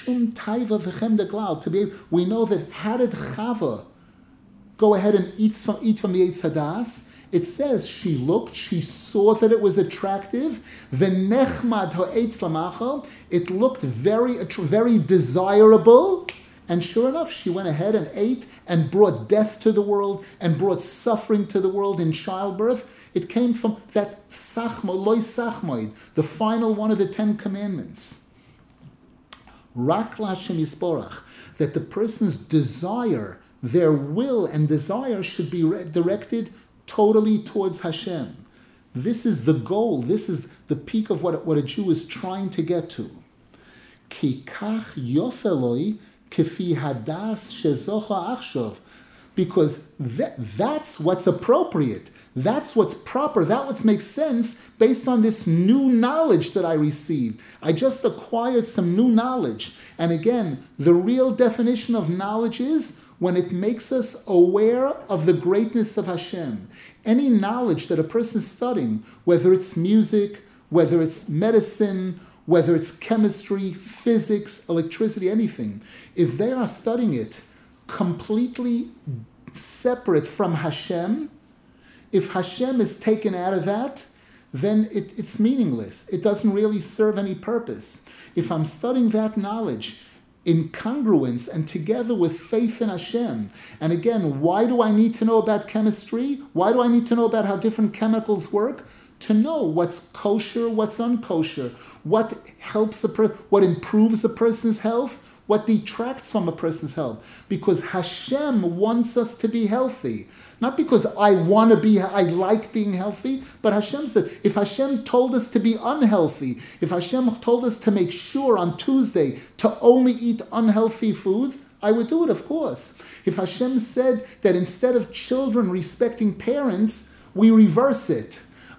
A: we know that how did Chava go ahead and eat from the Eitz Hadas? It says she looked, she saw that it was attractive. V'nechmad ha'etz lamachal. It looked very desirable. And sure enough, she went ahead and ate and brought death to the world and brought suffering to the world in childbirth. It came from that loy sachmoid, the final one of the 10 commandments. Rak l'Hashem yisporach, that the person's desire, their will and desire should be directed totally towards Hashem. This is the goal. This is the peak of what a Jew is trying to get to. Ki kach yofeloi kefi hadas shezocha achshov. Because that's what's appropriate. That's what's proper. That's what makes sense based on this new knowledge that I received. I just acquired some new knowledge. And again, the real definition of knowledge is when it makes us aware of the greatness of Hashem. Any knowledge that a person is studying, whether it's music, whether it's medicine, whether it's chemistry, physics, electricity, anything, if they are studying it completely separate from Hashem, if Hashem is taken out of that, then it's meaningless. It doesn't really serve any purpose. If I'm studying that knowledge in congruence and together with faith in Hashem, and again, why do I need to know about chemistry? Why do I need to know about how different chemicals work? To know what's kosher, what's unkosher, what helps what improves a person's health, what detracts from a person's health. Because Hashem wants us to be healthy. Not because I like being healthy, but Hashem said, if Hashem told us to be unhealthy, if Hashem told us to make sure on Tuesday to only eat unhealthy foods, I would do it, of course. If Hashem said that instead of children respecting parents, we reverse it.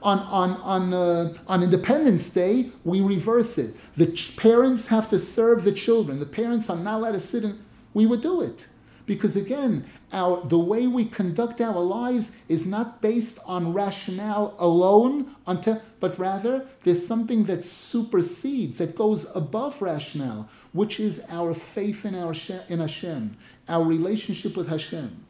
A: On Independence Day, we reverse it. The parents have to serve the children. The parents are not allowed to sit in. We would do it. Because again, the way we conduct our lives is not based on rationale alone, but rather there's something that supersedes, that goes above rationale, which is our faith in Hashem, our relationship with Hashem.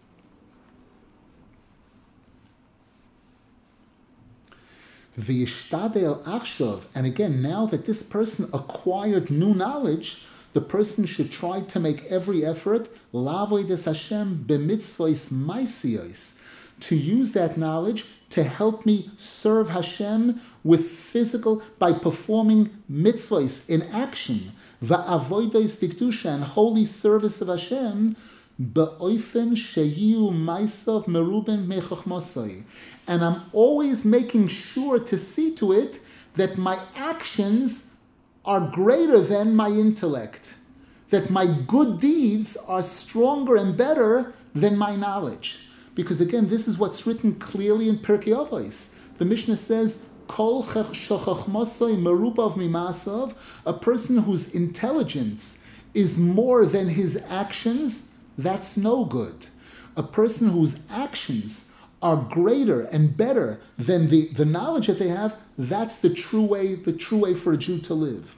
A: V'yishtadel achshav, and again, now that this person acquired new knowledge, the person should try to make every effort, la'avodas Hashem b'mitzvos ma'asiyos, to use that knowledge to help me serve Hashem by performing mitzvos in action, va'avodos dikdusha, and holy service of Hashem, ba'ofen sheyu ma'asav meruben mechachmosai. And I'm always making sure to see to it that my actions are greater than my intellect, that my good deeds are stronger and better than my knowledge. Because again, this is what's written clearly in Pirkei Avos. The Mishnah says, Kol shachachmosai merubav mimasav, a person whose intelligence is more than his actions, that's no good. A person whose actions are greater and better than the knowledge that they have, that's the true way for a Jew to live.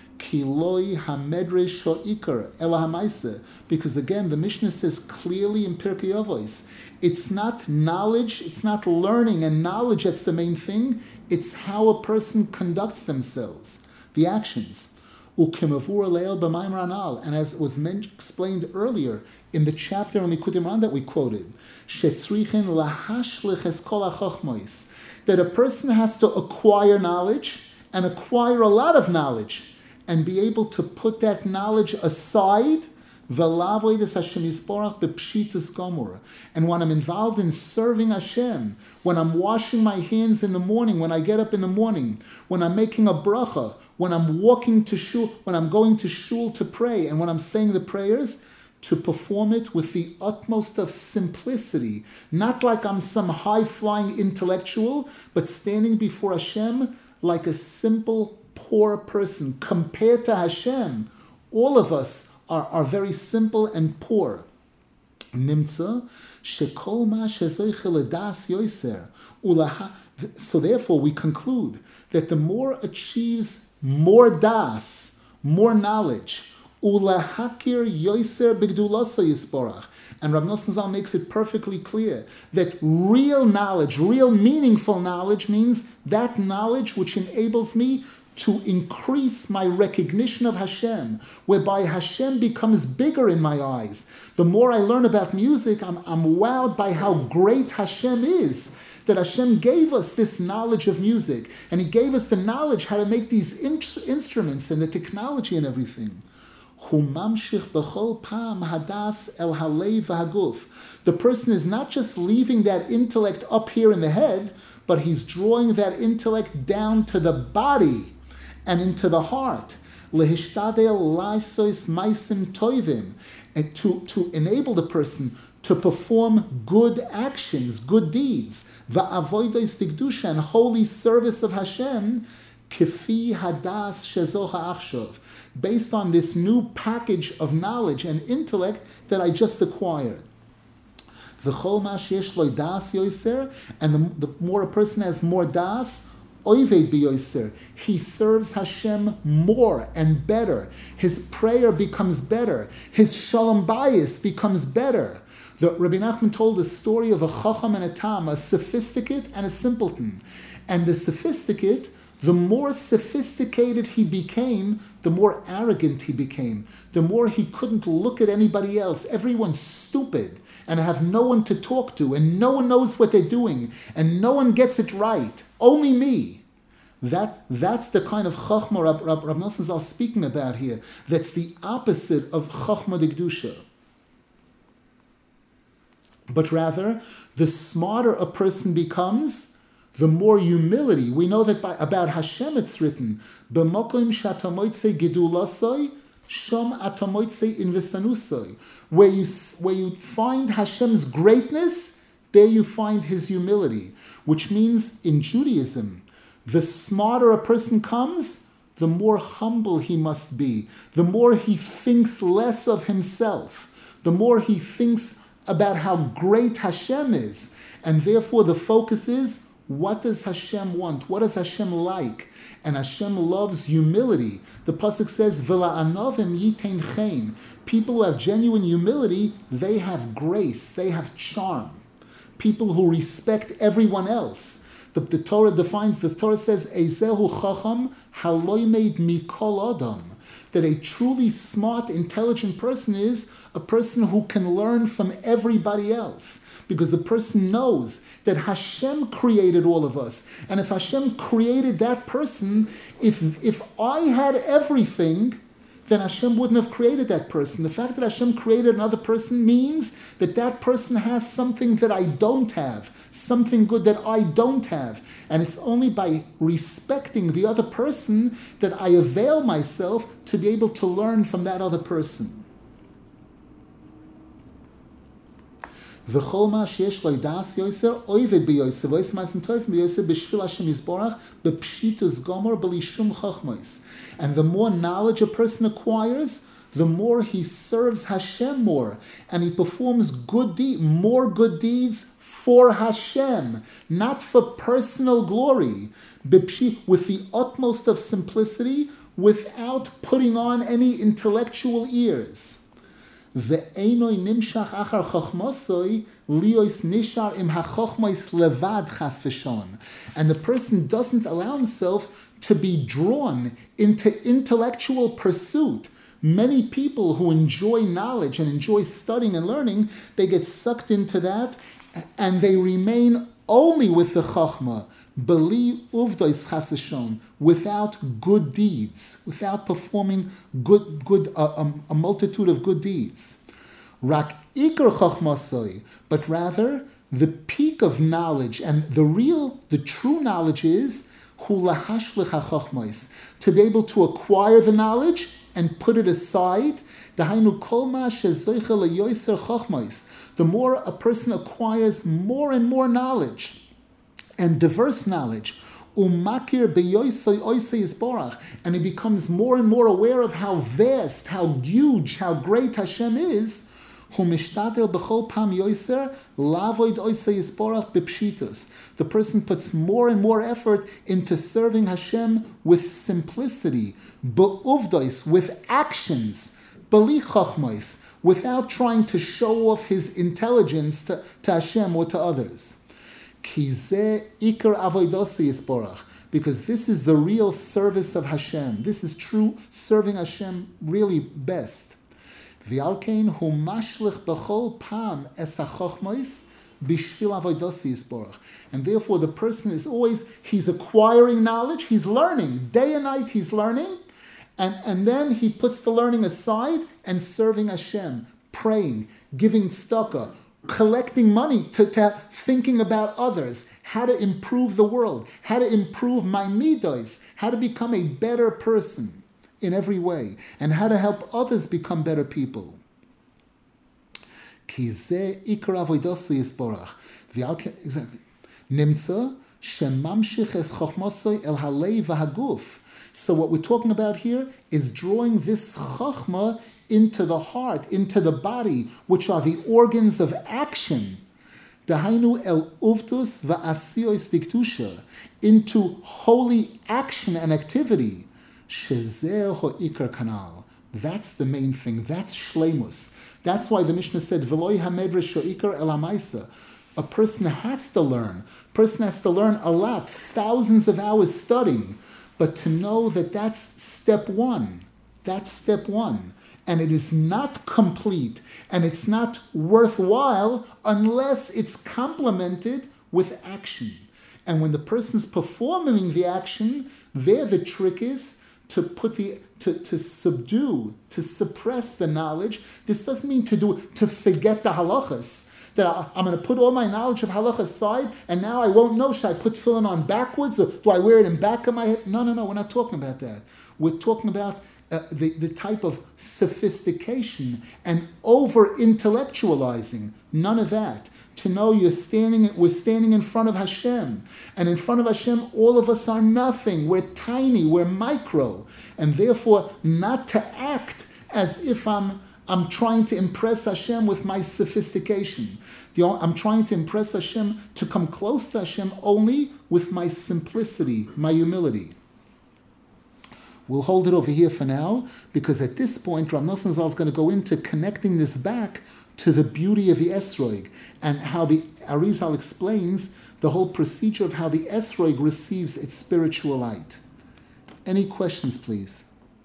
A: Kiloi hamedresh ha'ikar ela ha'maaseh, because again, the Mishnah says clearly in Pirkei Avos, it's not knowledge, it's not learning and knowledge that's the main thing, it's how a person conducts themselves, the actions. Ukemavur leil b'maimar anal, and as was explained earlier in the chapter on Likutei Moharan that we quoted, shetzrichen lahashlich es kol hachachmos, that a person has to acquire knowledge and acquire a lot of knowledge and be able to put that knowledge aside. V'la'avodas Hashem yisborach b'pshitas gomor. And when I'm involved in serving Hashem, when I'm washing my hands in the morning, when I get up in the morning, when I'm making a bracha, when I'm walking to shul, when I'm going to shul to pray, and when I'm saying the prayers, to perform it with the utmost of simplicity, not like I'm some high-flying intellectual, but standing before Hashem like a simple, poor person. Compared to Hashem, all of us are very simple and poor. Nimtza shekol ma shezoiche ledas yoser ulaha. So therefore, we conclude that the more achieves more das, more knowledge, ulahakir yoser b'gdulasa yisborach. And Rav Nosson Zal makes it perfectly clear that real knowledge, real meaningful knowledge, means that knowledge which enables me to increase my recognition of Hashem, whereby Hashem becomes bigger in my eyes. The more I learn about music, I'm wowed by how great Hashem is, that Hashem gave us this knowledge of music, and He gave us the knowledge how to make these instruments and the technology and everything. The person is not just leaving that intellect up here in the head, but he's drawing that intellect down to the body and into the heart. And to enable the person to perform good actions, good deeds, and holy service of Hashem, based on this new package of knowledge and intellect that I just acquired. And the more a person has more das, he serves Hashem more and better. His prayer becomes better. His shalom bayis becomes better. Rabbi Nachman told the story of a chacham and a tam, a sophisticate and a simpleton. And the sophisticate, the more sophisticated he became, the more arrogant he became. The more he couldn't look at anybody else. Everyone's stupid and have no one to talk to, and no one knows what they're doing, and no one gets it right. Only me. That's the kind of chachma Rab Nosson Zal speaking about here. That's the opposite of chachma d'Kedusha. But rather, the smarter a person becomes, the more humility. We know that about Hashem it's written, "B'mokim shatamoitze gedulasoi, shom atamoitze invesanusoi." Where you find Hashem's greatness, there you find His humility. Which means, in Judaism, the smarter a person comes, the more humble he must be. The more he thinks less of himself. The more he thinks about how great Hashem is. And therefore the focus is, what does Hashem want? What does Hashem like? And Hashem loves humility. The pasuk says, "V'la anovim yitein chen." People who have genuine humility, they have grace, they have charm. People who respect everyone else. The Torah defines, the Torah says, "Ezehu chacham haloimed mikol adam." That a truly smart, intelligent person is a person who can learn from everybody else. Because the person knows that Hashem created all of us. And if Hashem created that person, if I had everything, then Hashem wouldn't have created that person. The fact that Hashem created another person means that that person has something that I don't have, something good that I don't have. And it's only by respecting the other person that I avail myself to be able to learn from that other person. וכל מה שיש לו דאס יויסר, אויבד ביויסר, ואויסר מעשים טובים ביויסר, בשביל השם יזברך, בפשיטוס גומר, בלי שום חוכמוס. And the more knowledge a person acquires, the more he serves Hashem more. And he performs more good deeds for Hashem, not for personal glory. With the utmost of simplicity, without putting on any intellectual ears. ואינו נמשך אחר חוכמוסוי, ליוס נשאר עם החוכמוס לבד חס ושלום. And the person doesn't allow himself to be drawn into intellectual pursuit. Many people who enjoy knowledge and enjoy studying and learning, they get sucked into that and they remain only with the chokhmah, beli uvdois chas v'shalom, without good deeds, without performing a multitude of good deeds. Rak ikar chokhmasoi, but rather the peak of knowledge and the true knowledge is hu lahashlich hachokhmos, to be able to acquire the knowledge and put it aside. Dahainu kol ma shezoicha leyoser chokhmos. The more a person acquires more and more knowledge and diverse knowledge, umakir beyoisei oisei yisborach, and he becomes more and more aware of how vast, how huge, how great Hashem is. The person puts more and more effort into serving Hashem with simplicity, be'uvdois, with actions, beli chokhmos, without trying to show off his intelligence to Hashem or to others. Because this is the real service of Hashem. This is true serving Hashem really best. And therefore the person is always, he's acquiring knowledge, he's learning. Day and night he's learning. And then he puts the learning aside and serving Hashem, praying, giving tzedakah, collecting money, to thinking about others, how to improve the world, how to improve my midos, how to become a better person in every way, and how to help others become better people. Exactly. So what we're talking about here is drawing this chachma into the heart, into the body, which are the organs of action. Dahainu el uvtus va'asiyos diktusha, into holy action and activity. Shezeh ho'ikar kanal. That's the main thing. That's shleimus. That's why the Mishnah said, V'loi hamedresh sho'ikar el hamaisa. A person has to learn. A person has to learn a lot, thousands of hours studying. But to know that that's step one. That's step one. And it is not complete, and it's not worthwhile unless it's complemented with action. And when the person's performing the action, there the trick is to put to subdue, to suppress the knowledge. This doesn't mean to forget the halachas. That I'm going to put all my knowledge of halacha aside, and now I won't know, should I put tefillin on backwards, or do I wear it in back of my head? No, we're not talking about that. We're talking about the type of sophistication and over-intellectualizing. None of that. To know we're standing in front of Hashem. And in front of Hashem, all of us are nothing. We're tiny, we're micro. And therefore, not to act as if I'm trying to impress Hashem with my sophistication. I'm trying to impress Hashem, to come close to Hashem only with my simplicity, my humility. We'll hold it over here for now, because at this point, Rav Nosson Zal is going to go into connecting this back to the beauty of the Esrog, and how the Arizal explains the whole procedure of how the Esrog receives its spiritual light. Any questions, please?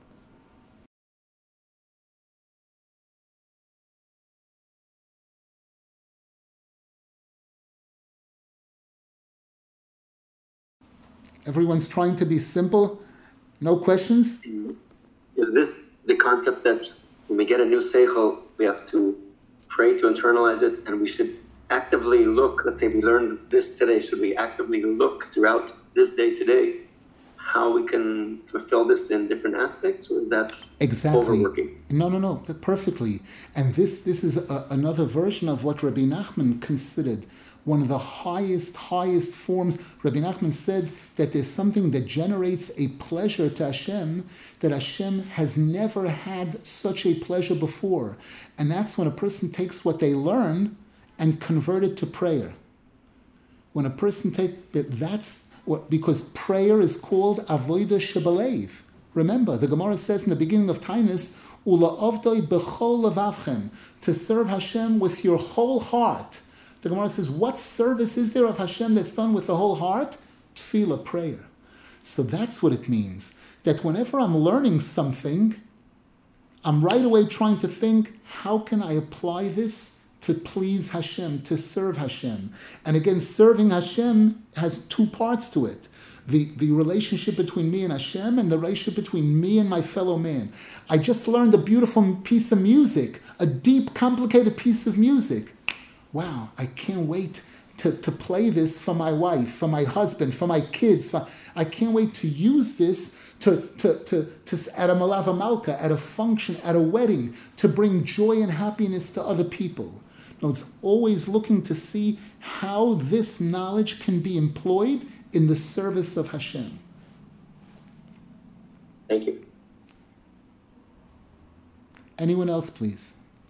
A: Everyone's trying to be simple. No questions?
B: Is this the concept that when we get a new seichel, we have to pray to internalize it, and we should actively look, let's say we learned this today, should we actively look throughout this day today how we can fulfill this in different aspects, or is that overworking?
A: No, perfectly. And this is another version of what Rabbi Nachman considered one of the highest forms. Rabbi Nachman said that there's something that generates a pleasure to Hashem, that Hashem has never had such a pleasure before. And that's when a person takes what they learn and convert it to prayer. When a person because prayer is called avodah shebalev. Remember, the Gemara says in the beginning of Tainus, Ula avdoi bechol levavchem, to serve Hashem with your whole heart. The Gemara says, what service is there of Hashem that's done with the whole heart? Tefillah, prayer. So that's what it means. That whenever I'm learning something, I'm right away trying to think, how can I apply this to please Hashem, to serve Hashem? And again, serving Hashem has two parts to it. The relationship between me and Hashem, and the relationship between me and my fellow man. I just learned a beautiful piece of music, a deep, complicated piece of music. Wow, I can't wait to play this for my wife, for my husband, for my kids. I can't wait to use this to at a Malava Malka, at a function, at a wedding, to bring joy and happiness to other people. No, it's always looking to see how this knowledge can be employed in the service of Hashem.
B: Thank you.
A: Anyone else, please?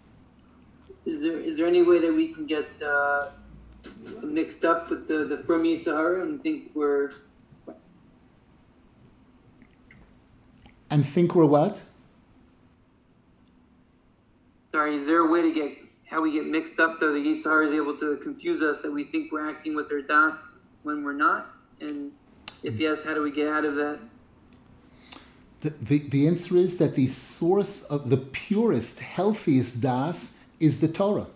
C: Is there any way that we can get mixed up with the From Yitzhahara and think we're...
A: And think we're what?
C: Sorry, is there a way to get how we get mixed up, though the Yitzhahara is able to confuse us, that we think we're acting with our das when we're not? And if yes, how do we get out of that?
A: The answer is that the source of the purest, healthiest das is the Torah.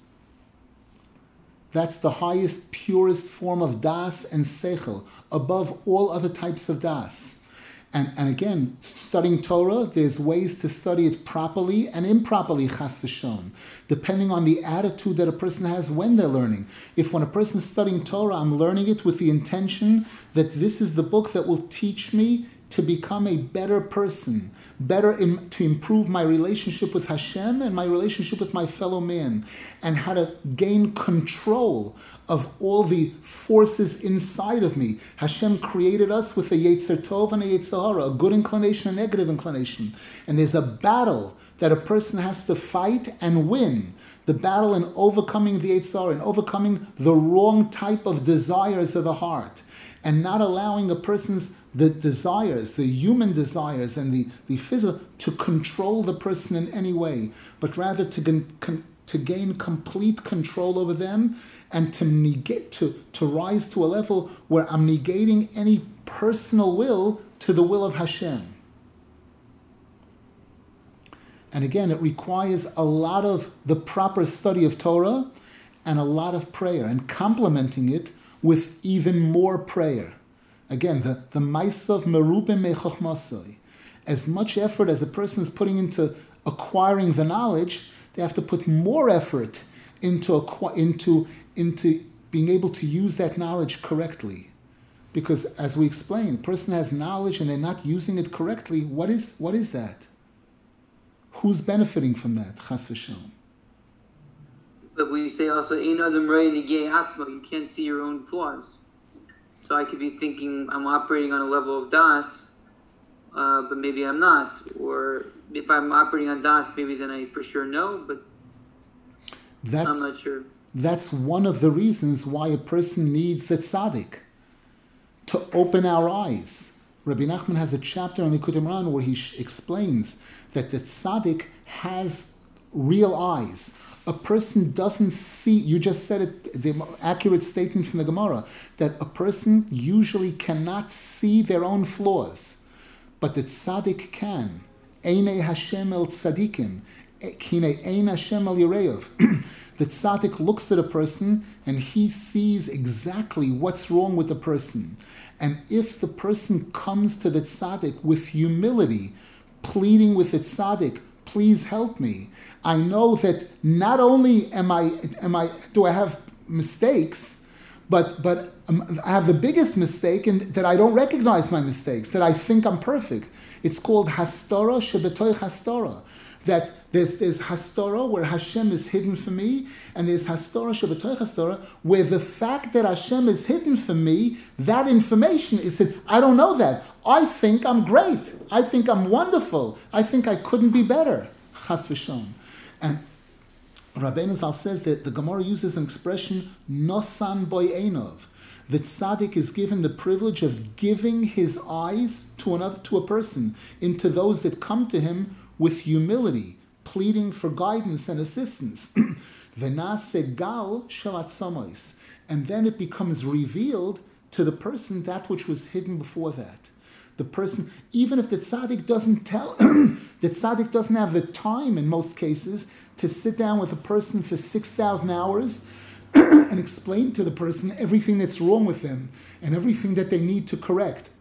A: That's the highest, purest form of das and seichel, above all other types of das. And again, studying Torah, there's ways to study it properly and improperly, chas v'shon, depending on the attitude that a person has when they're learning. If when a person's studying Torah, I'm learning it with the intention that this is the book that will teach me to become a better person, to improve my relationship with Hashem and my relationship with my fellow man, and how to gain control of all the forces inside of me. Hashem created us with a Yetzer Tov and a Yetzer Hara, a good inclination and a negative inclination. And there's a battle that a person has to fight and win. The battle in overcoming the Yetzer Hara and overcoming the wrong type of desires of the heart. and not allowing a person's the desires, the human desires and the physical, to control the person in any way, but rather to gain complete control over them and to negate, to rise to a level where I'm negating any personal will to the will of Hashem. And again, it requires a lot of the proper study of Torah and a lot of prayer, and complementing it with even more prayer. Again, the Maisav Merubim Mechochmasoi. As much effort as a person is putting into acquiring the knowledge, they have to put more effort into being able to use that knowledge correctly. Because as we explained, a person has knowledge and they're not using it correctly. What is that? Who's benefiting from that? Chas v'shalom.
C: But we say also, Ein Adam Rei Negei Atzmo, you can't see your own flaws. So I could be thinking I'm operating on a level of Das, but maybe I'm not. Or if I'm operating on Das, maybe then I for sure know, but I'm not sure.
A: That's one of the reasons why a person needs the tzaddik, to open our eyes. Rabbi Nachman has a chapter on the Likutei Moharan where he explains that the tzaddik has real eyes. A person doesn't see, you just said it, the accurate statement from the Gemara, that a person usually cannot see their own flaws, but the tzaddik can. Einei Hashem el tzaddikim, kinei ein Hashem el yireov. The tzaddik looks at a person and he sees exactly what's wrong with the person. And if the person comes to the tzaddik with humility, pleading with the tzaddik, please help me. I know that not only do I have mistakes, but I have the biggest mistake in that I don't recognize my mistakes, that I think I'm perfect. It's called Hastara Shebetoich Hastara. That there's Hastara where Hashem is hidden from me, and there's Hastara Shebetoich Hastara where the fact that Hashem is hidden from me, that information is hidden. I don't know that. I think I'm great. I think I'm wonderful. I think I couldn't be better. Chas v'shalom. And Rabbeinu Zal says that the Gemara uses an expression, Nosan boy einov. The tzaddik is given the privilege of giving his eyes to a person, into those that come to him with humility, pleading for guidance and assistance. V'naseh gal shel atzamos. And then it becomes revealed to the person that which was hidden before that. The person, even if the tzaddik doesn't tell, the tzaddik doesn't have the time in most cases to sit down with a person for 6,000 hours and explain to the person everything that's wrong with them and everything that they need to correct.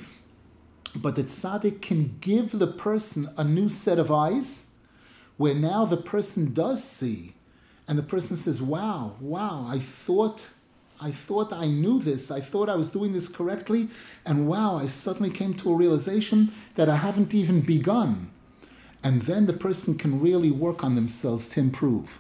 A: But the tzaddik can give the person a new set of eyes where now the person does see. And the person says, wow, I thought I knew this. I thought I was doing this correctly. And wow, I suddenly came to a realization that I haven't even begun. And then the person can really work on themselves to improve.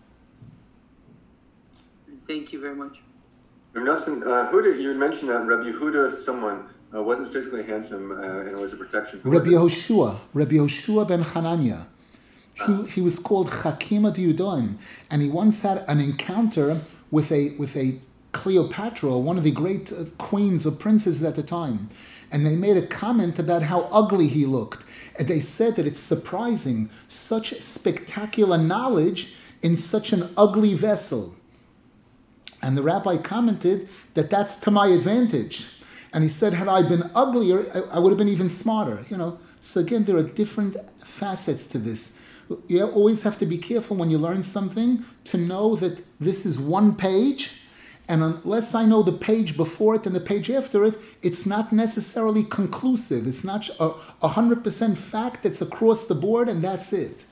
C: Thank you very much.
D: Huda, you mentioned that Rabbi Yehuda, someone wasn't physically handsome and it was a protection.
A: Rabbi Yehoshua ben Hanania. He was called Chakima D'Yudoim, and he once had an encounter with a Cleopatra, one of the great queens or princesses at the time, and they made a comment about how ugly he looked. And they said that it's surprising, such spectacular knowledge in such an ugly vessel. And the rabbi commented that that's to my advantage. And he said, had I been uglier, I would have been even smarter. So again, there are different facets to this. You always have to be careful when you learn something to know that this is one page, and unless I know the page before it and the page after it, it's not necessarily conclusive. It's not 100% fact. It's across the board, and that's it.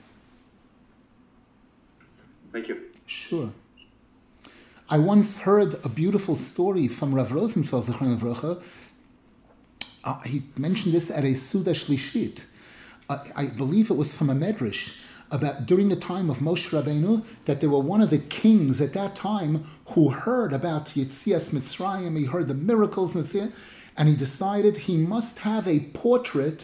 D: Thank you.
A: Sure. I once heard a beautiful story from Rav Rosenfeld, Zichron Livracha. He mentioned this at a Suda Shlishit. I believe it was from a Medrash, about during the time of Moshe Rabbeinu, that there were one of the kings at that time who heard about Yetzias Mitzrayim, he heard the miracles, and he decided he must have a portrait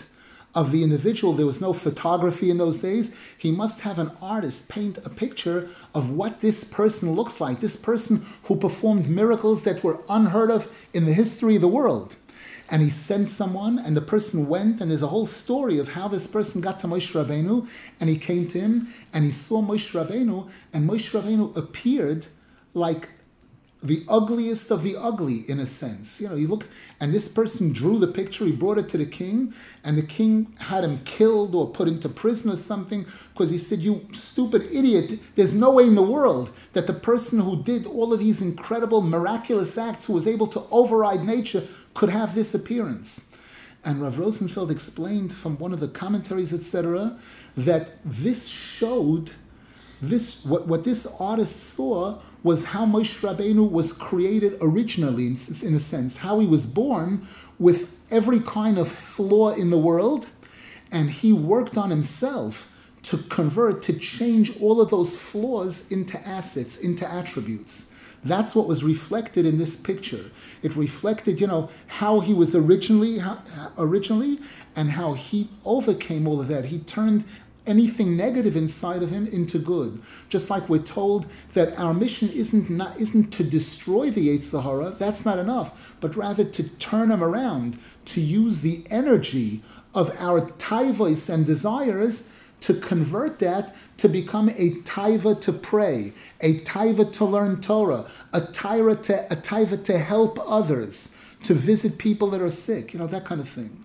A: of the individual. There was no photography in those days. He must have an artist paint a picture of what this person looks like, this person who performed miracles that were unheard of in the history of the world. And he sent someone, and the person went, and there's a whole story of how this person got to Moshe Rabbeinu, and he came to him, and he saw Moshe Rabbeinu, and Moshe Rabbeinu appeared like the ugliest of the ugly, in a sense. You know, he looked, and this person drew the picture, he brought it to the king, and the king had him killed or put into prison or something, because he said, "You stupid idiot, there's no way in the world that the person who did all of these incredible, miraculous acts, who was able to override nature, could have this appearance." And Rav Rosenfeld explained from one of the commentaries, etc., that this showed, what this artist saw was how Moshe Rabbeinu was created originally, in a sense, how he was born with every kind of flaw in the world, and he worked on himself to convert, to change all of those flaws into assets, into attributes. That's what was reflected in this picture. It reflected, how he was originally, and how he overcame all of that. He turned anything negative inside of him into good. Just like we're told that our mission isn't to destroy the Yetzer Hara, that's not enough, but rather to turn him around, to use the energy of our taivos and desires to convert that to become a taiva to pray, a taiva to learn Torah, a taiva to help others, to visit people that are sick, that kind of thing.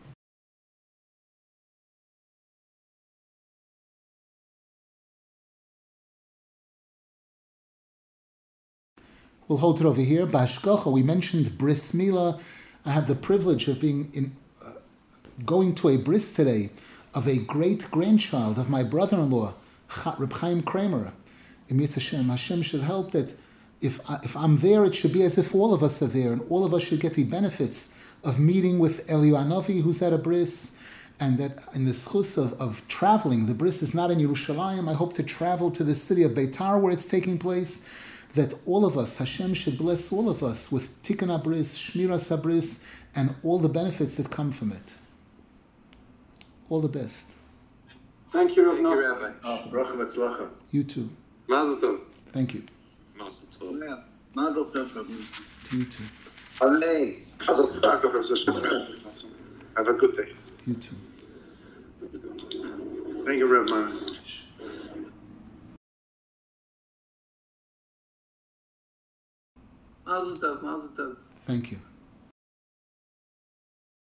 A: We'll hold it over here. Bashkocha, we mentioned bris milah. I have the privilege of going to a bris today of a great-grandchild of my brother-in-law, Reb Chaim Kramer. Im Hashem should help that if I'm there, it should be as if all of us are there, and all of us should get the benefits of meeting with Eliyahu Hanavi, who's at a bris, and that in the schus of traveling, the bris is not in Yerushalayim. I hope to travel to the city of Beitar where it's taking place, that all of us, Hashem should bless all of us with Tikkun HaBris, Shmiras HaBris, and all the benefits that come from it. All the best.
D: Thank you, Rabbi. Bracha v'tzlacha.
A: You too.
B: Mazel tov.
A: Thank you.
E: Mazel tov.
C: Yeah. Mazel tov, Rabbi.
A: To you too.
B: Amen. Mazel tov. Have a good day.
A: You too.
D: Thank you, Rabbi.
C: Mazel tov, mazel tov.
A: Thank you.